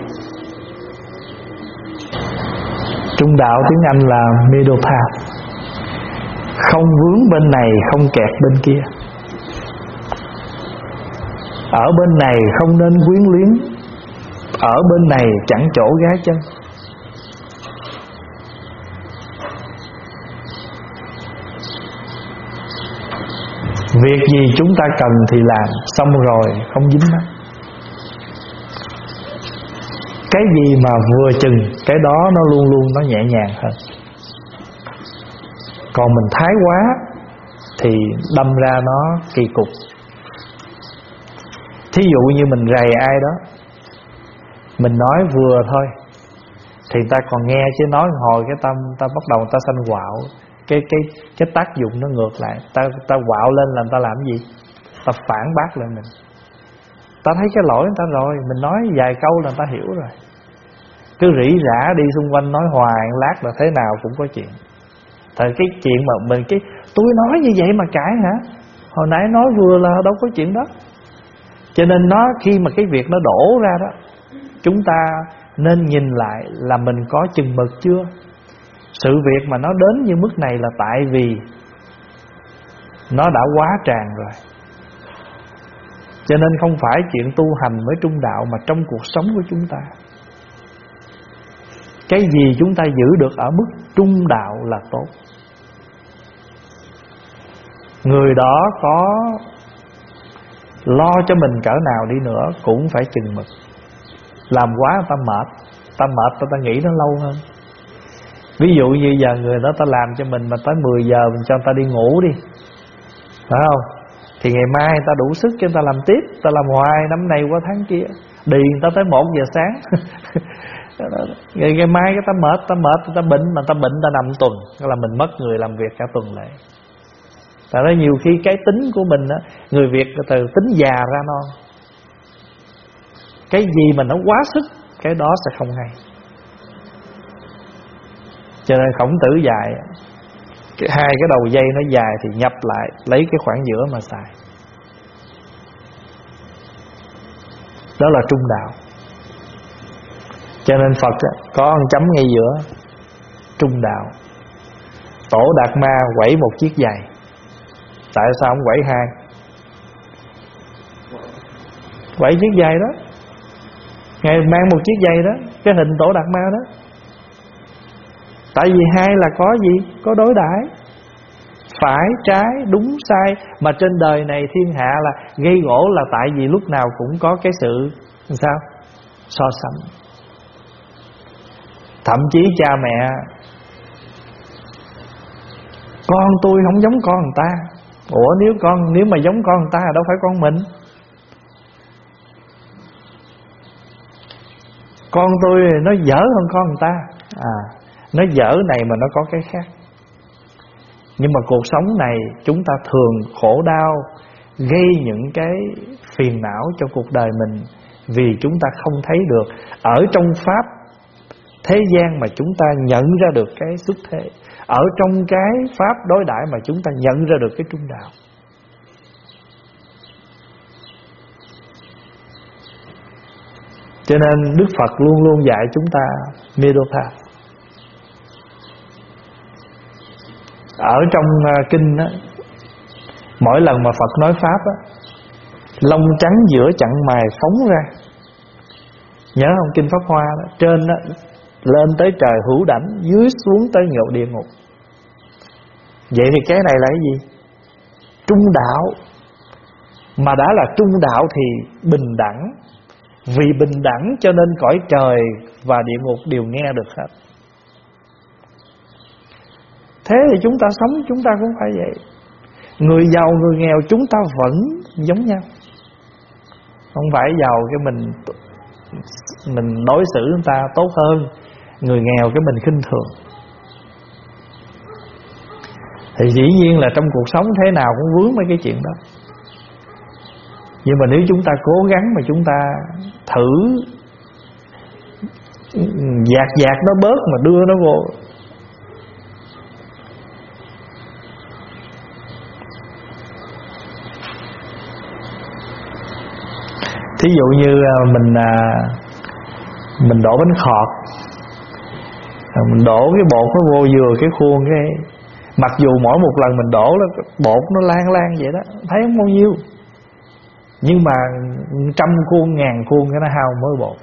Trung đạo tiếng Anh là middle path. Không vướng bên này, không kẹt bên kia. Ở bên này không nên quyến luyến, ở bên này chẳng chỗ gá chân. Việc gì chúng ta cần thì làm, xong rồi không dính mắt. Cái gì mà vừa chừng, cái đó nó luôn luôn nó nhẹ nhàng hơn. Còn mình thái quá thì đâm ra nó kỳ cục. Thí dụ như mình rầy ai đó, mình nói vừa thôi thì ta còn nghe, chứ nói hồi cái ta, ta bắt đầu ta sanh quạo. Cái cái cái tác dụng nó ngược lại. Ta ta quạo lên là ta làm gì? Ta phản bác lại mình. Ta thấy cái lỗi người ta rồi, mình nói vài câu là ta hiểu rồi. Cứ rỉ rả đi xung quanh nói hoài, lát là thế nào cũng có chuyện. Tại cái chuyện mà mình cái tôi nói như vậy mà cãi hả? Hồi nãy nói vừa là đâu có chuyện đó. Cho nên nó khi mà cái việc nó đổ ra đó, chúng ta nên nhìn lại là mình có chừng mực chưa. Sự việc mà nó đến như mức này là tại vì nó đã quá tràn rồi. Cho nên không phải chuyện tu hành với trung đạo, mà trong cuộc sống của chúng ta, cái gì chúng ta giữ được ở mức trung đạo là tốt. Người đó có lo cho mình cỡ nào đi nữa cũng phải chừng mực. Làm quá ta mệt, ta mệt ta, ta nghĩ nó lâu hơn. Ví dụ như giờ người đó ta làm cho mình mà tới mười giờ mình cho người ta đi ngủ đi, phải không? Thì ngày mai người ta đủ sức cho người ta làm tiếp. Ta làm hoài năm nay qua tháng kia, đi người ta tới một giờ sáng. Ngày, ngày mai cái ta mệt, ta mệt, ta bệnh, mà ta bệnh ta nằm tuần, là mình mất người làm việc cả tuần lễ. Tại đó nhiều khi cái tính của mình á, người Việt từ tính già ra non. Cái gì mà nó quá sức, cái đó sẽ không hay. Cho nên Khổng Tử dạy cái hai cái đầu dây nó dài thì nhập lại, lấy cái khoảng giữa mà xài. Đó là trung đạo. Cho nên Phật có một chấm ngay giữa, trung đạo. Tổ Đạt Ma quẩy một chiếc giày, tại sao không quẩy hai? Quẩy chiếc giày đó, Ngài mang một chiếc giày đó, cái hình Tổ Đạt Ma đó. Tại vì hai là có gì? Có đối đãi, phải trái, đúng sai. Mà trên đời này thiên hạ là gây gỗ là tại vì lúc nào cũng có cái sự sao? So sánh. Thậm chí cha mẹ, con tôi không giống con người ta. Ủa nếu con nếu mà giống con người ta đâu phải con mình. Con tôi nó dở hơn con người ta. À, nó dở này mà nó có cái khác. Nhưng mà cuộc sống này chúng ta thường khổ đau, gây những cái phiền não cho cuộc đời mình, vì chúng ta không thấy được ở trong pháp thế gian mà chúng ta nhận ra được cái xuất thế, ở trong cái pháp đối đãi mà chúng ta nhận ra được cái trung đạo. Cho nên Đức Phật luôn luôn dạy chúng ta middle path. Ở trong kinh á, mỗi lần mà Phật nói pháp á, lông trắng giữa chặn mày phóng ra. Nhớ không? Kinh Pháp Hoa đó, trên đó lên tới trời hữu đảnh, dưới xuống tới ngộ địa ngục. Vậy thì cái này là cái gì? Trung đạo. Mà đã là trung đạo thì bình đẳng. Vì bình đẳng cho nên cõi trời và địa ngục đều nghe được hết. Thế thì chúng ta sống chúng ta cũng phải vậy. Người giàu người nghèo chúng ta vẫn giống nhau. Không phải giàu cái mình mình đối xử người ta tốt hơn, người nghèo cái mình khinh thường. Thì dĩ nhiên là trong cuộc sống thế nào cũng vướng mấy cái chuyện đó. Nhưng mà nếu chúng ta cố gắng mà chúng ta thử dạt dạt nó bớt mà đưa nó vô. Thí dụ như mình mình đổ bánh khọt, mình đổ cái bột nó vô vừa cái khuôn, cái mặc dù mỗi một lần mình đổ là bột nó lan lan vậy đó, thấy không bao nhiêu. Nhưng mà trăm khuôn ngàn khuôn cái nó hao mới bột.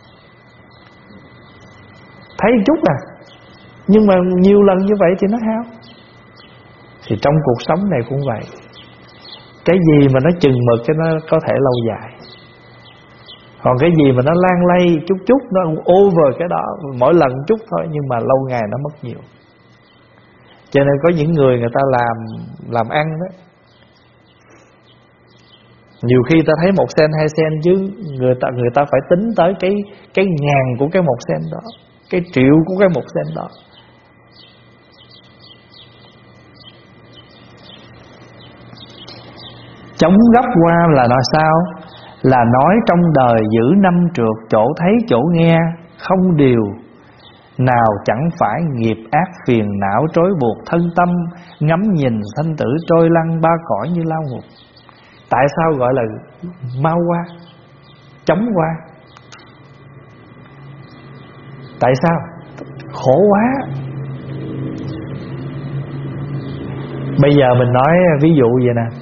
Thấy chút à, nhưng mà nhiều lần như vậy thì nó hao. Thì trong cuộc sống này cũng vậy. Cái gì mà nó chừng mực cái nó có thể lâu dài. Còn cái gì mà nó lan lay chút chút, nó over cái đó, mỗi lần chút thôi, nhưng mà lâu ngày nó mất nhiều. Cho nên có những người người ta làm làm ăn đó, nhiều khi ta thấy một sen hai sen chứ người ta người ta phải tính tới cái cái ngàn của cái một sen đó, cái triệu của cái một sen đó. Chống gấp qua là nói sao? Là nói trong đời giữ năm trượt, chỗ thấy chỗ nghe không điều nào chẳng phải nghiệp ác phiền não trói buộc thân tâm, ngắm nhìn sanh tử trôi lăn ba cõi như lao ngục. Tại sao gọi là mau qua, chống qua? Tại sao? Khổ quá. Bây giờ mình nói ví dụ vậy nè,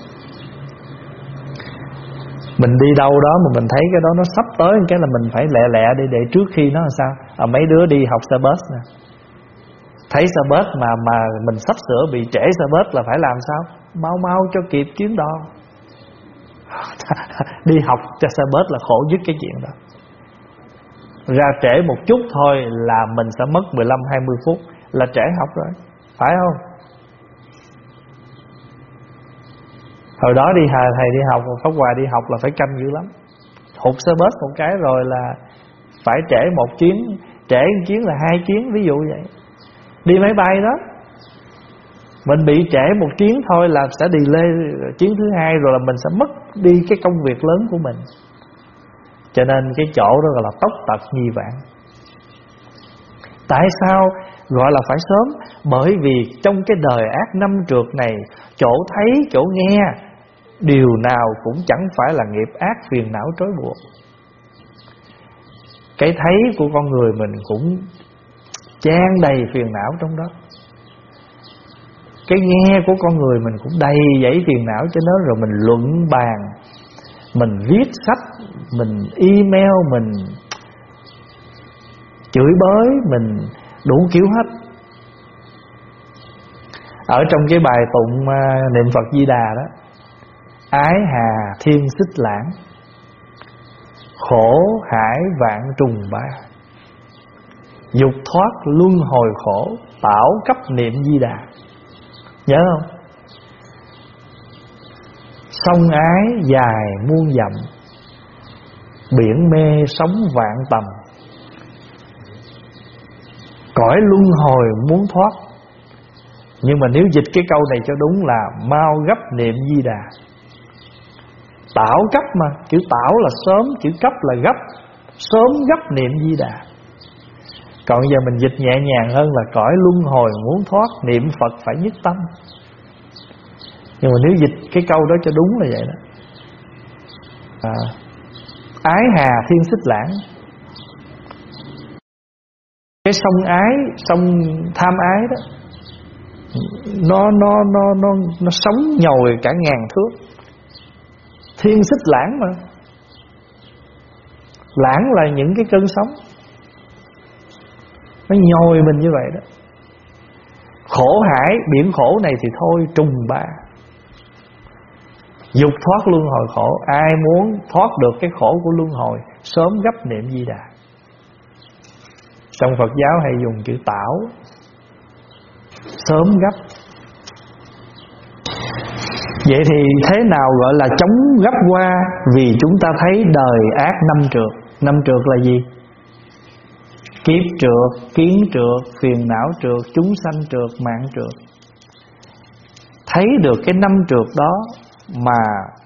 mình đi đâu đó mà mình thấy cái đó nó sắp tới cái là mình phải lẹ lẹ đi, để trước khi nó làm sao. À, mấy đứa đi học xe bus nè, thấy xe bus mà mà mình sắp sửa bị trễ xe bus là phải làm sao? Mau mau cho kịp chuyến đò. Đi học cho xe bus là khổ nhất cái chuyện đó. Ra trễ một chút thôi là mình sẽ mất mười lăm hai mươi phút là trễ học rồi, phải không? Hồi đó đi thầy, thầy đi học, Pháp Hòa đi học là phải canh dữ lắm. Hụt xe bus một cái rồi là phải trễ một chuyến, trễ một chuyến là hai chuyến, ví dụ vậy. Đi máy bay đó, Mình bị trễ một chuyến thôi là sẽ delay chuyến thứ hai, rồi là mình sẽ mất đi cái công việc lớn của mình. Cho nên cái chỗ đó gọi là tốc tật nhi vãng. Tại sao gọi là phải sớm? Bởi vì trong cái đời ác năm trượt này, chỗ thấy chỗ nghe, điều nào cũng chẳng phải là nghiệp ác phiền não trói buộc. Cái thấy của con người mình cũng chan đầy phiền não trong đó. Cái nghe của con người mình cũng đầy dẫy phiền não, cho nên rồi mình luận bàn, mình viết sách, mình email, mình chửi bới, mình đủ kiểu hết. Ở trong cái bài tụng uh, niệm Phật Di Đà đó: ái hà thiên xích lãng, khổ hải vạn trùng ba, dục thoát luân hồi khổ, tảo cấp niệm Di Đà. Nhớ không? Sông ái dài muôn dặm, biển mê sóng vạn tầm, cõi luân hồi muốn thoát. Nhưng mà nếu dịch cái câu này cho đúng là mau gấp niệm Di Đà. Tảo cấp mà, chữ tảo là sớm, chữ cấp là gấp, sớm gấp niệm Di Đà. Còn giờ mình dịch nhẹ nhàng hơn là cõi luân hồi muốn thoát, niệm Phật phải nhất tâm. Nhưng mà nếu dịch cái câu đó cho đúng là vậy đó. à, Ái hà thiên xích lãng, cái sông ái, sông tham ái đó, Nó nó nó nó nó sống nhồi cả ngàn thước. Thiên xích lãng mà. Lãng là những cái cơn sóng, nó nhồi mình như vậy đó. Khổ hải, biển khổ này thì thôi trùng ba. Dục thoát luân hồi khổ, ai muốn thoát được cái khổ của luân hồi, sớm gấp niệm Di Đà. Trong Phật giáo hay dùng chữ tảo, sớm gấp. Vậy thì thế nào gọi là chống gấp qua? Vì chúng ta thấy đời ác năm trượt. Năm trượt là gì? Kiếp trượt, kiến trượt, phiền não trượt, chúng sanh trượt, mạng trượt. Thấy được cái năm trượt đó mà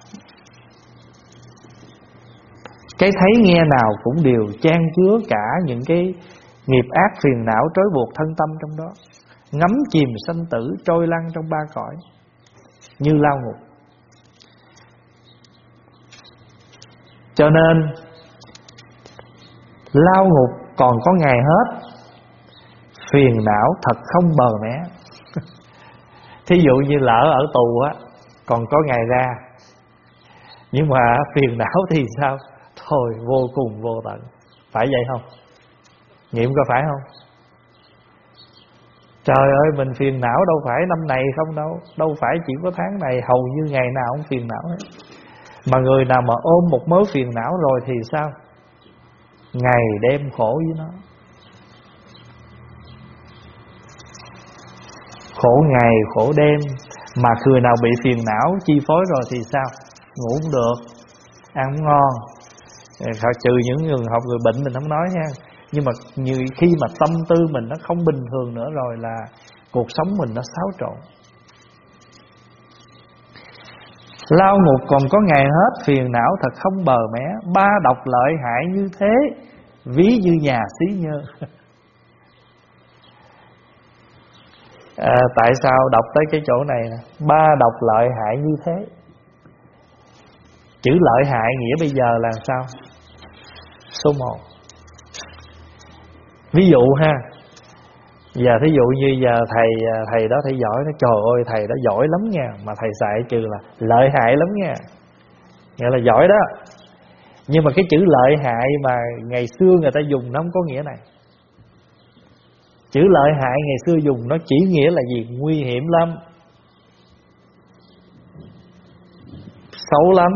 cái thấy nghe nào cũng đều chan chứa cả những cái nghiệp ác phiền não trói buộc thân tâm trong đó, ngấm chìm sanh tử, trôi lăn trong ba cõi như lao ngục. Cho nên lao ngục còn có ngày hết, phiền não thật không bờ mé. Thí dụ như lỡ ở tù á, còn có ngày ra, nhưng mà phiền não thì sao? Thôi vô cùng vô tận. Phải vậy không? Nghiệm có phải không? Trời ơi, mình phiền não đâu phải năm này không đâu, đâu phải chỉ có tháng này, hầu như ngày nào cũng phiền não hết. Mà người nào mà ôm một mớ phiền não rồi thì sao? Ngày đêm khổ với nó. Khổ ngày khổ đêm. Mà người nào bị phiền não chi phối rồi thì sao? Ngủ không được, ăn không ngon. Trừ những người học người bệnh mình không nói nha. Nhưng mà như khi mà tâm tư mình nó không bình thường nữa rồi là cuộc sống mình nó xáo trộn. Lao ngục còn có ngày hết, phiền não thật không bờ mé, ba độc lợi hại như thế, ví như nhà xí nhơ. à, Tại sao đọc tới cái chỗ này nè? Ba độc lợi hại như thế. Chữ lợi hại nghĩa bây giờ là sao? Số một. Ví dụ ha, giờ thí dụ như giờ thầy thầy đó thầy giỏi, nó trời ơi thầy đó giỏi lắm nha, mà thầy xài chữ là lợi hại lắm nha, nghĩa là giỏi đó. Nhưng mà cái chữ lợi hại mà ngày xưa người ta dùng nó không có nghĩa này. Chữ lợi hại ngày xưa dùng nó chỉ nghĩa là gì? Nguy hiểm lắm, xấu lắm.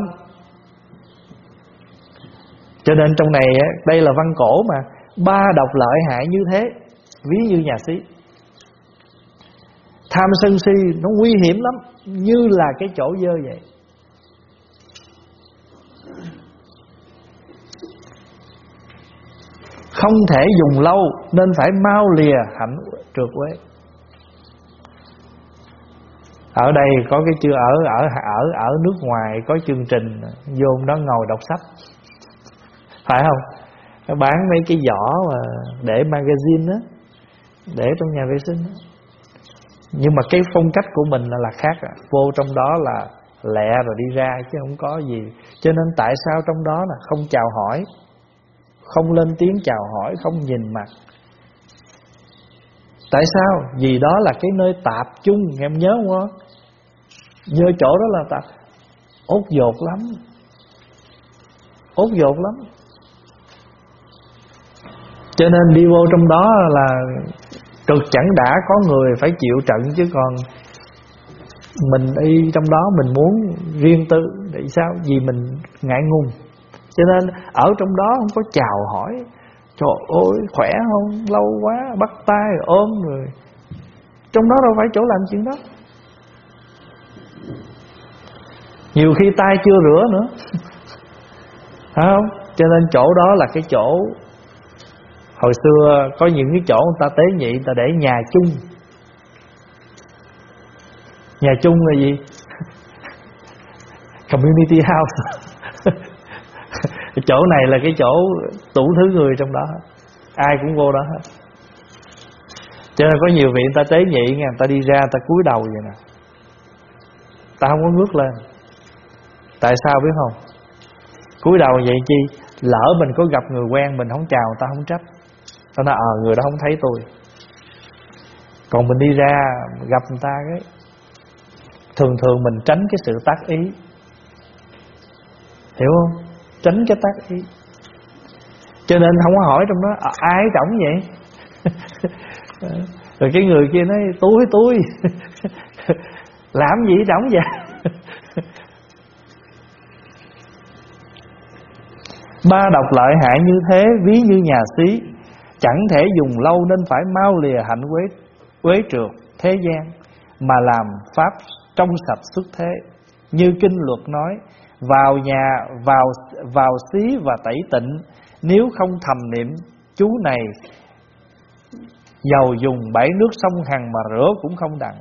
Cho nên trong này đây là văn cổ mà. Ba độc lợi hại như thế, ví như nhà xí. Tham sân si nó nguy hiểm lắm, như là cái chỗ dơ vậy. Không thể dùng lâu nên phải mau lìa hạnh trượt uế. Ở đây có cái chưa ở ở ở ở nước ngoài có chương trình vô đó ngồi đọc sách, phải không? Nó bán mấy cái giỏ mà để magazine đó, để trong nhà vệ sinh đó. Nhưng mà cái phong cách của mình là, là khác à. Vô trong đó là lẹ rồi đi ra chứ không có gì. Cho nên tại sao trong đó là không chào hỏi, không lên tiếng chào hỏi, không nhìn mặt. Tại sao? Vì đó là cái nơi tạp chung, em nhớ không? Nhớ chỗ đó là tạp, ốt dột lắm, ốt dột lắm. Cho nên đi vô trong đó là cực chẳng đã, có người phải chịu trận. Chứ còn mình đi trong đó mình muốn riêng tư, tại sao? Vì mình ngại ngùng. Cho nên ở trong đó không có chào hỏi. Trời ơi khỏe không, lâu quá, bắt tay ôm rồi. Trong đó đâu phải chỗ làm chuyện đó. Nhiều khi tay chưa rửa nữa, phải không? Cho nên chỗ đó là cái chỗ, hồi xưa có những cái chỗ người ta tế nhị, người ta để nhà chung. Nhà chung là gì? Community house. Chỗ này là cái chỗ đủ thứ người trong đó, ai cũng vô đó hết. Cho nên có nhiều vị người ta tế nhị nha, người ta đi ra người ta cúi đầu vậy nè, ta không có ngước lên. Tại sao biết không? Cúi đầu vậy chi? Lỡ mình có gặp người quen mình không chào, ta không trách. Ta nói ờ người đó không thấy tôi. Còn mình đi ra gặp người ta cái, thường thường mình tránh cái sự tác ý, hiểu không? Tránh cái tác ý. Cho nên không có hỏi trong đó à, ai trọng vậy. Rồi cái người kia nói tôi tôi làm gì trọng vậy. Ba độc lợi hại như thế, ví như nhà xí, chẳng thể dùng lâu nên phải mau lìa hạnh quế, quế trượt thế gian, mà làm pháp trong sạch xuất thế. Như kinh luật nói, vào nhà vào vào xí và tẩy tịnh, nếu không thầm niệm chú này, dầu dùng bảy nước sông Hằng mà rửa cũng không đặng.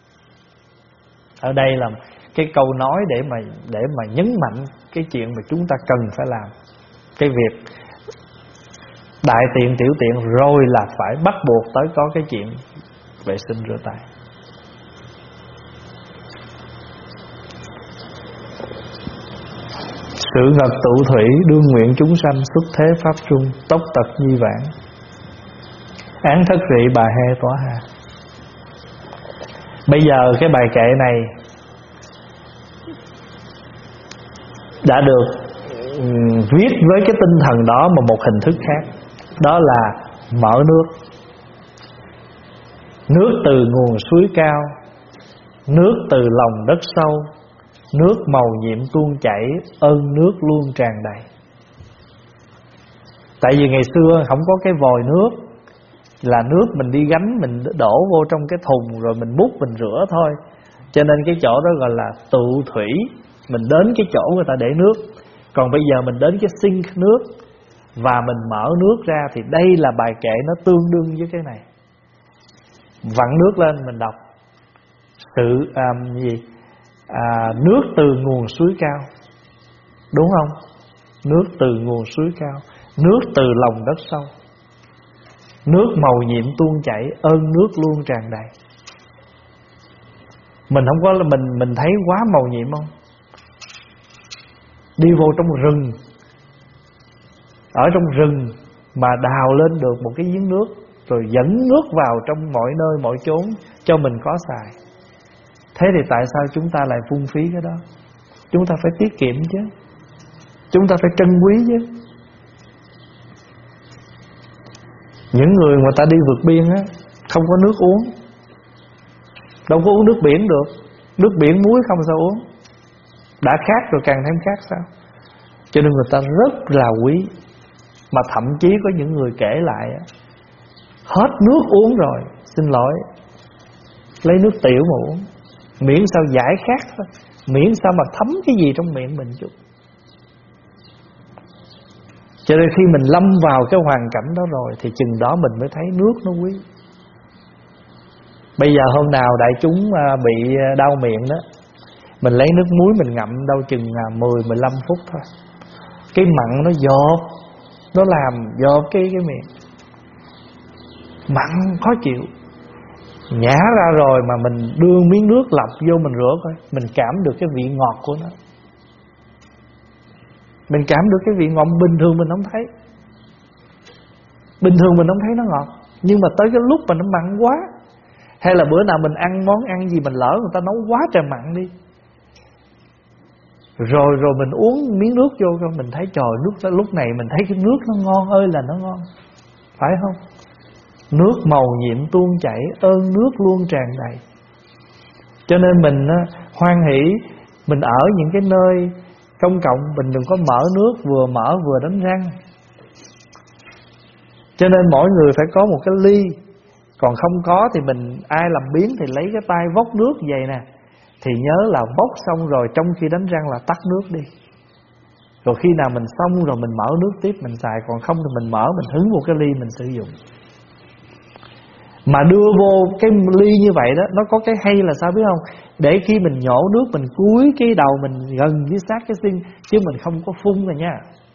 Ở đây là cái câu nói để mà để mà nhấn mạnh cái chuyện mà chúng ta cần phải làm. Cái việc đại tiện tiểu tiện rồi là phải bắt buộc tới có cái chuyện vệ sinh rửa tay. Sự ngật tụ thủy, đương nguyện chúng sanh, xuất thế pháp trung, tốc tật nhi vãng, án thất rị bà he tỏa hà. Bây giờ cái bài kệ này đã được um, viết với cái tinh thần đó mà một hình thức khác. Đó là mở nước. Nước từ nguồn suối cao, nước từ lòng đất sâu, nước màu nhiệm tuôn chảy, ơn nước luôn tràn đầy. Tại vì ngày xưa không có cái vòi nước, là nước mình đi gánh, mình đổ vô trong cái thùng rồi mình múc mình rửa thôi. Cho nên cái chỗ đó gọi là tụ thủy. Mình đến cái chỗ người ta để nước. Còn bây giờ mình đến cái sink nước và mình mở nước ra, thì đây là bài kệ nó tương đương với cái này. Vặn nước lên mình đọc sự à, gì à, nước từ nguồn suối cao, đúng không? Nước từ nguồn suối cao, nước từ lòng đất sâu, nước màu nhiệm tuôn chảy, ơn nước luôn tràn đầy. Mình không có là mình mình thấy quá màu nhiệm không? Đi vô trong rừng, ở trong rừng mà đào lên được một cái giếng nước, rồi dẫn nước vào trong mọi nơi mọi chốn cho mình có xài. Thế thì tại sao chúng ta lại phung phí cái đó? Chúng ta phải tiết kiệm chứ, chúng ta phải trân quý chứ. Những người mà ta đi vượt biên á, không có nước uống, đâu có uống nước biển được. Nước biển muối không sao uống, đã khát rồi càng thêm khát sao. Cho nên người ta rất là quý. Mà thậm chí có những người kể lại á, hết nước uống rồi, xin lỗi, lấy nước tiểu mà uống, miễn sao giải khát thôi, miễn sao mà thấm cái gì trong miệng mình chút. Cho nên khi mình lâm vào cái hoàn cảnh đó rồi, thì chừng đó mình mới thấy nước nó quý. Bây giờ hôm nào đại chúng bị đau miệng đó, mình lấy nước muối mình ngậm đâu chừng mười mười lăm phút thôi. Cái mặn nó dột, nó làm dột cái cái miệng, mặn khó chịu. Nhả ra rồi mà mình đưa miếng nước lọc vô mình rửa coi, mình cảm được cái vị ngọt của nó. Mình cảm được cái vị ngọt bình thường mình không thấy. Bình thường mình không thấy nó ngọt, nhưng mà tới cái lúc mà nó mặn quá, hay là bữa nào mình ăn món ăn gì mình lỡ người ta nấu quá trời mặn đi, Rồi rồi mình uống miếng nước vô coi, mình thấy trời nước lúc này mình thấy cái nước nó ngon ơi là nó ngon, phải không? Nước màu nhiệm tuôn chảy, ơn nước luôn tràn đầy. Cho nên mình hoan hỷ, mình ở những cái nơi công cộng, mình đừng có mở nước vừa mở vừa đánh răng. Cho nên mỗi người phải có một cái ly. Còn không có thì mình ai làm biếng thì lấy cái tay vốc nước vậy nè, thì nhớ là vốc xong rồi trong khi đánh răng là tắt nước đi. Rồi khi nào mình xong rồi mình mở nước tiếp mình xài. Còn không thì mình mở, mình hứng một cái ly mình sử dụng. Mà đưa vô cái ly như vậy đó, nó có cái hay là sao biết không? Để khi mình nhổ nước mình cúi cái đầu mình gần với sát cái xiên, chứ mình không có phun rồi nha.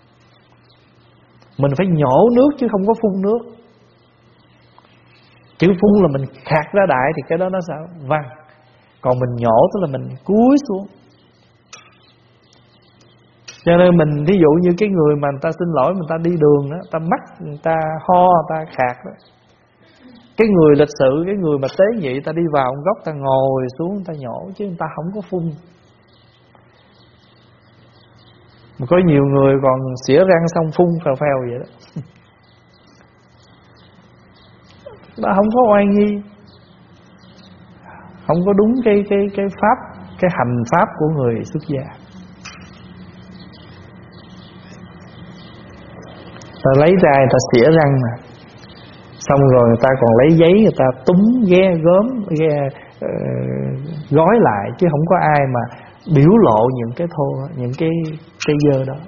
Mình phải nhổ nước chứ không có phun nước. Chữ phun là mình khạc ra đại thì cái đó nó sao? Văng. Còn mình nhổ tức là mình cúi xuống. Cho nên mình ví dụ như cái người mà người ta xin lỗi, người ta đi đường đó, người ta mắc, người ta ho, người ta khạc đó. Cái người lịch sự, cái người mà tế nhị, người ta đi vào một góc, người ta ngồi xuống, người ta nhổ, chứ người ta không có phun. Mà có nhiều người còn xỉa răng xong phun phèo phèo vậy đó. Nó không có oai nghi, không có đúng cái cái cái pháp, cái hành pháp của người xuất gia. Ta lấy ra người ta xỉa răng mà, xong rồi người ta còn lấy giấy người ta túm ghe gớm ghe uh, gói lại, chứ không có ai mà biểu lộ những cái thô, những cái cái dơ đó.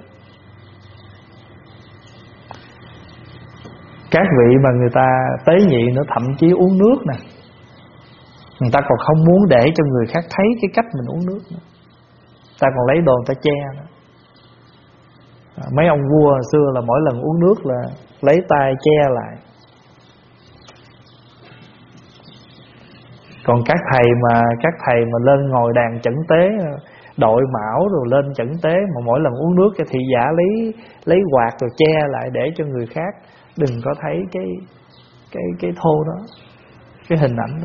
Các vị mà người ta tế nhị nữa, thậm chí uống nước nè, người ta còn không muốn để cho người khác thấy cái cách mình uống nước nữa. Ta còn lấy đồ người ta che nữa. Mấy ông vua xưa là mỗi lần uống nước là lấy tay che lại. Còn các thầy mà các thầy mà lên ngồi đàn chẩn tế, đội mão rồi lên chẩn tế, mà mỗi lần uống nước cái thị giả lấy lấy quạt rồi che lại để cho người khác đừng có thấy cái cái cái thô đó, cái hình ảnh đó.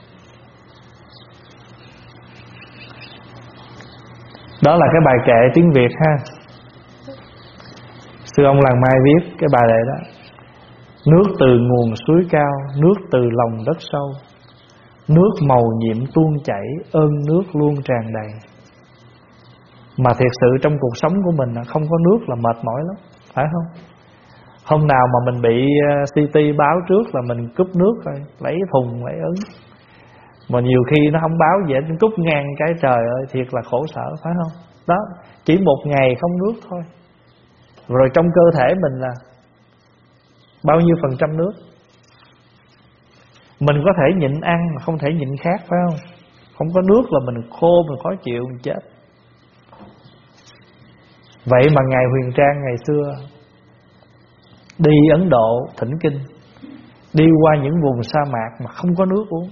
Đó là cái bài kệ tiếng Việt ha. Sư ông Làng Mai viết cái bài này đó. Nước từ nguồn suối cao, nước từ lòng đất sâu, nước màu nhiệm tuôn chảy, ơn nước luôn tràn đầy. Mà thiệt sự trong cuộc sống của mình không có nước là mệt mỏi lắm, phải không? Hôm nào mà mình bị xê tê báo trước là mình cúp nước rồi, lấy thùng lấy ứng. Mà nhiều khi nó không báo vậy, cúp ngang cái trời ơi, thiệt là khổ sở, phải không? Đó, chỉ một ngày không nước thôi. Rồi trong cơ thể mình là bao nhiêu phần trăm nước? Mình có thể nhịn ăn mà không thể nhịn khát, phải không? Không có nước là mình khô, mình khó chịu, mình chết. Vậy mà Ngài Huyền Trang ngày xưa đi Ấn Độ thỉnh kinh, đi qua những vùng sa mạc mà không có nước uống,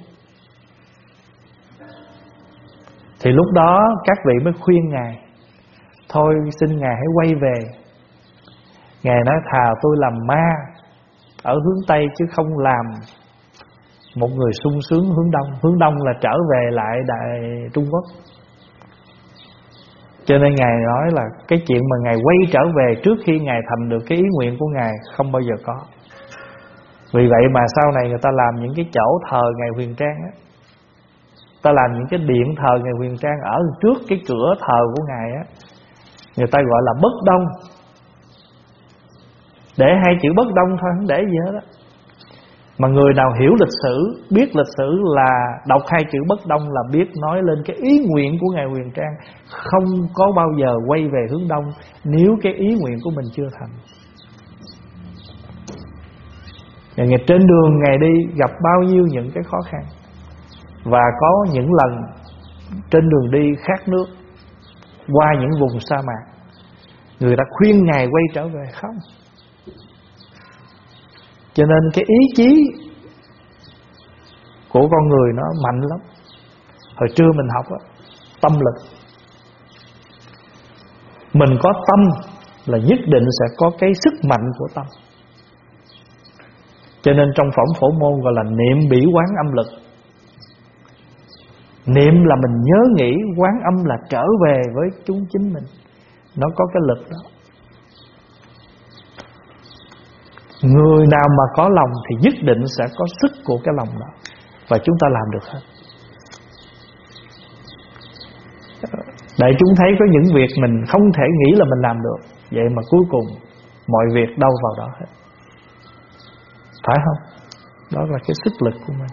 thì lúc đó các vị mới khuyên Ngài, thôi xin Ngài hãy quay về. Ngài nói thà tôi làm ma ở hướng Tây chứ không làm một người sung sướng hướng Đông. Hướng Đông là trở về lại Đại Trung Quốc. Cho nên Ngài nói là cái chuyện mà Ngài quay trở về trước khi Ngài thành được cái ý nguyện của Ngài không bao giờ có. Vì vậy mà sau này người ta làm những cái chỗ thờ Ngài Huyền Trang á, ta làm những cái điện thờ Ngài Huyền Trang ở trước cái cửa thờ của Ngài á, người ta gọi là bất đông. Để hai chữ bất đông thôi, không để gì hết á. Mà người nào hiểu lịch sử, biết lịch sử là đọc hai chữ bất đông là biết nói lên cái ý nguyện của Ngài Huyền Trang không có bao giờ quay về hướng Đông nếu cái ý nguyện của mình chưa thành. Ngày trên đường Ngài đi gặp bao nhiêu những cái khó khăn, Và có những lần trên đường đi khát nước, qua những vùng sa mạc, người ta khuyên Ngài quay trở về không. Cho nên cái ý chí của con người nó mạnh lắm. Hồi trưa mình học đó, tâm lực. Mình có tâm là nhất định sẽ có cái sức mạnh của tâm. Cho nên trong phẩm Phổ Môn gọi là niệm bỉ quán âm lực. Niệm là mình nhớ nghĩ, quán âm là trở về với chúng chính mình. Nó có cái lực đó. Người nào mà có lòng thì nhất định sẽ có sức của cái lòng đó. Và chúng ta làm được hết. Để chúng thấy có những việc mình không thể nghĩ là mình làm được, vậy mà cuối cùng mọi việc đâu vào đó hết. Phải không? Đó là cái sức lực của mình.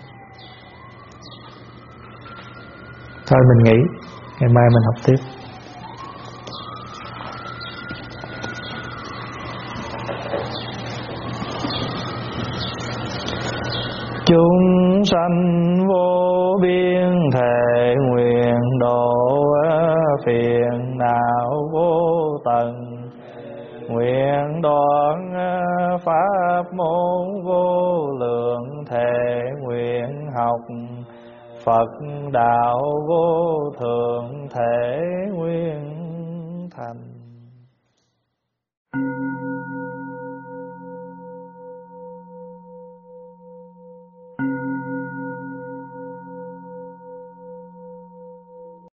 Thôi mình nghĩ, ngày mai mình học tiếp. Chúng sanh vô biên thể nguyện độ phiền não vô tận, nguyện đoạn pháp môn vô lượng, thể nguyện học Phật đạo vô thượng, thể nguyện thành.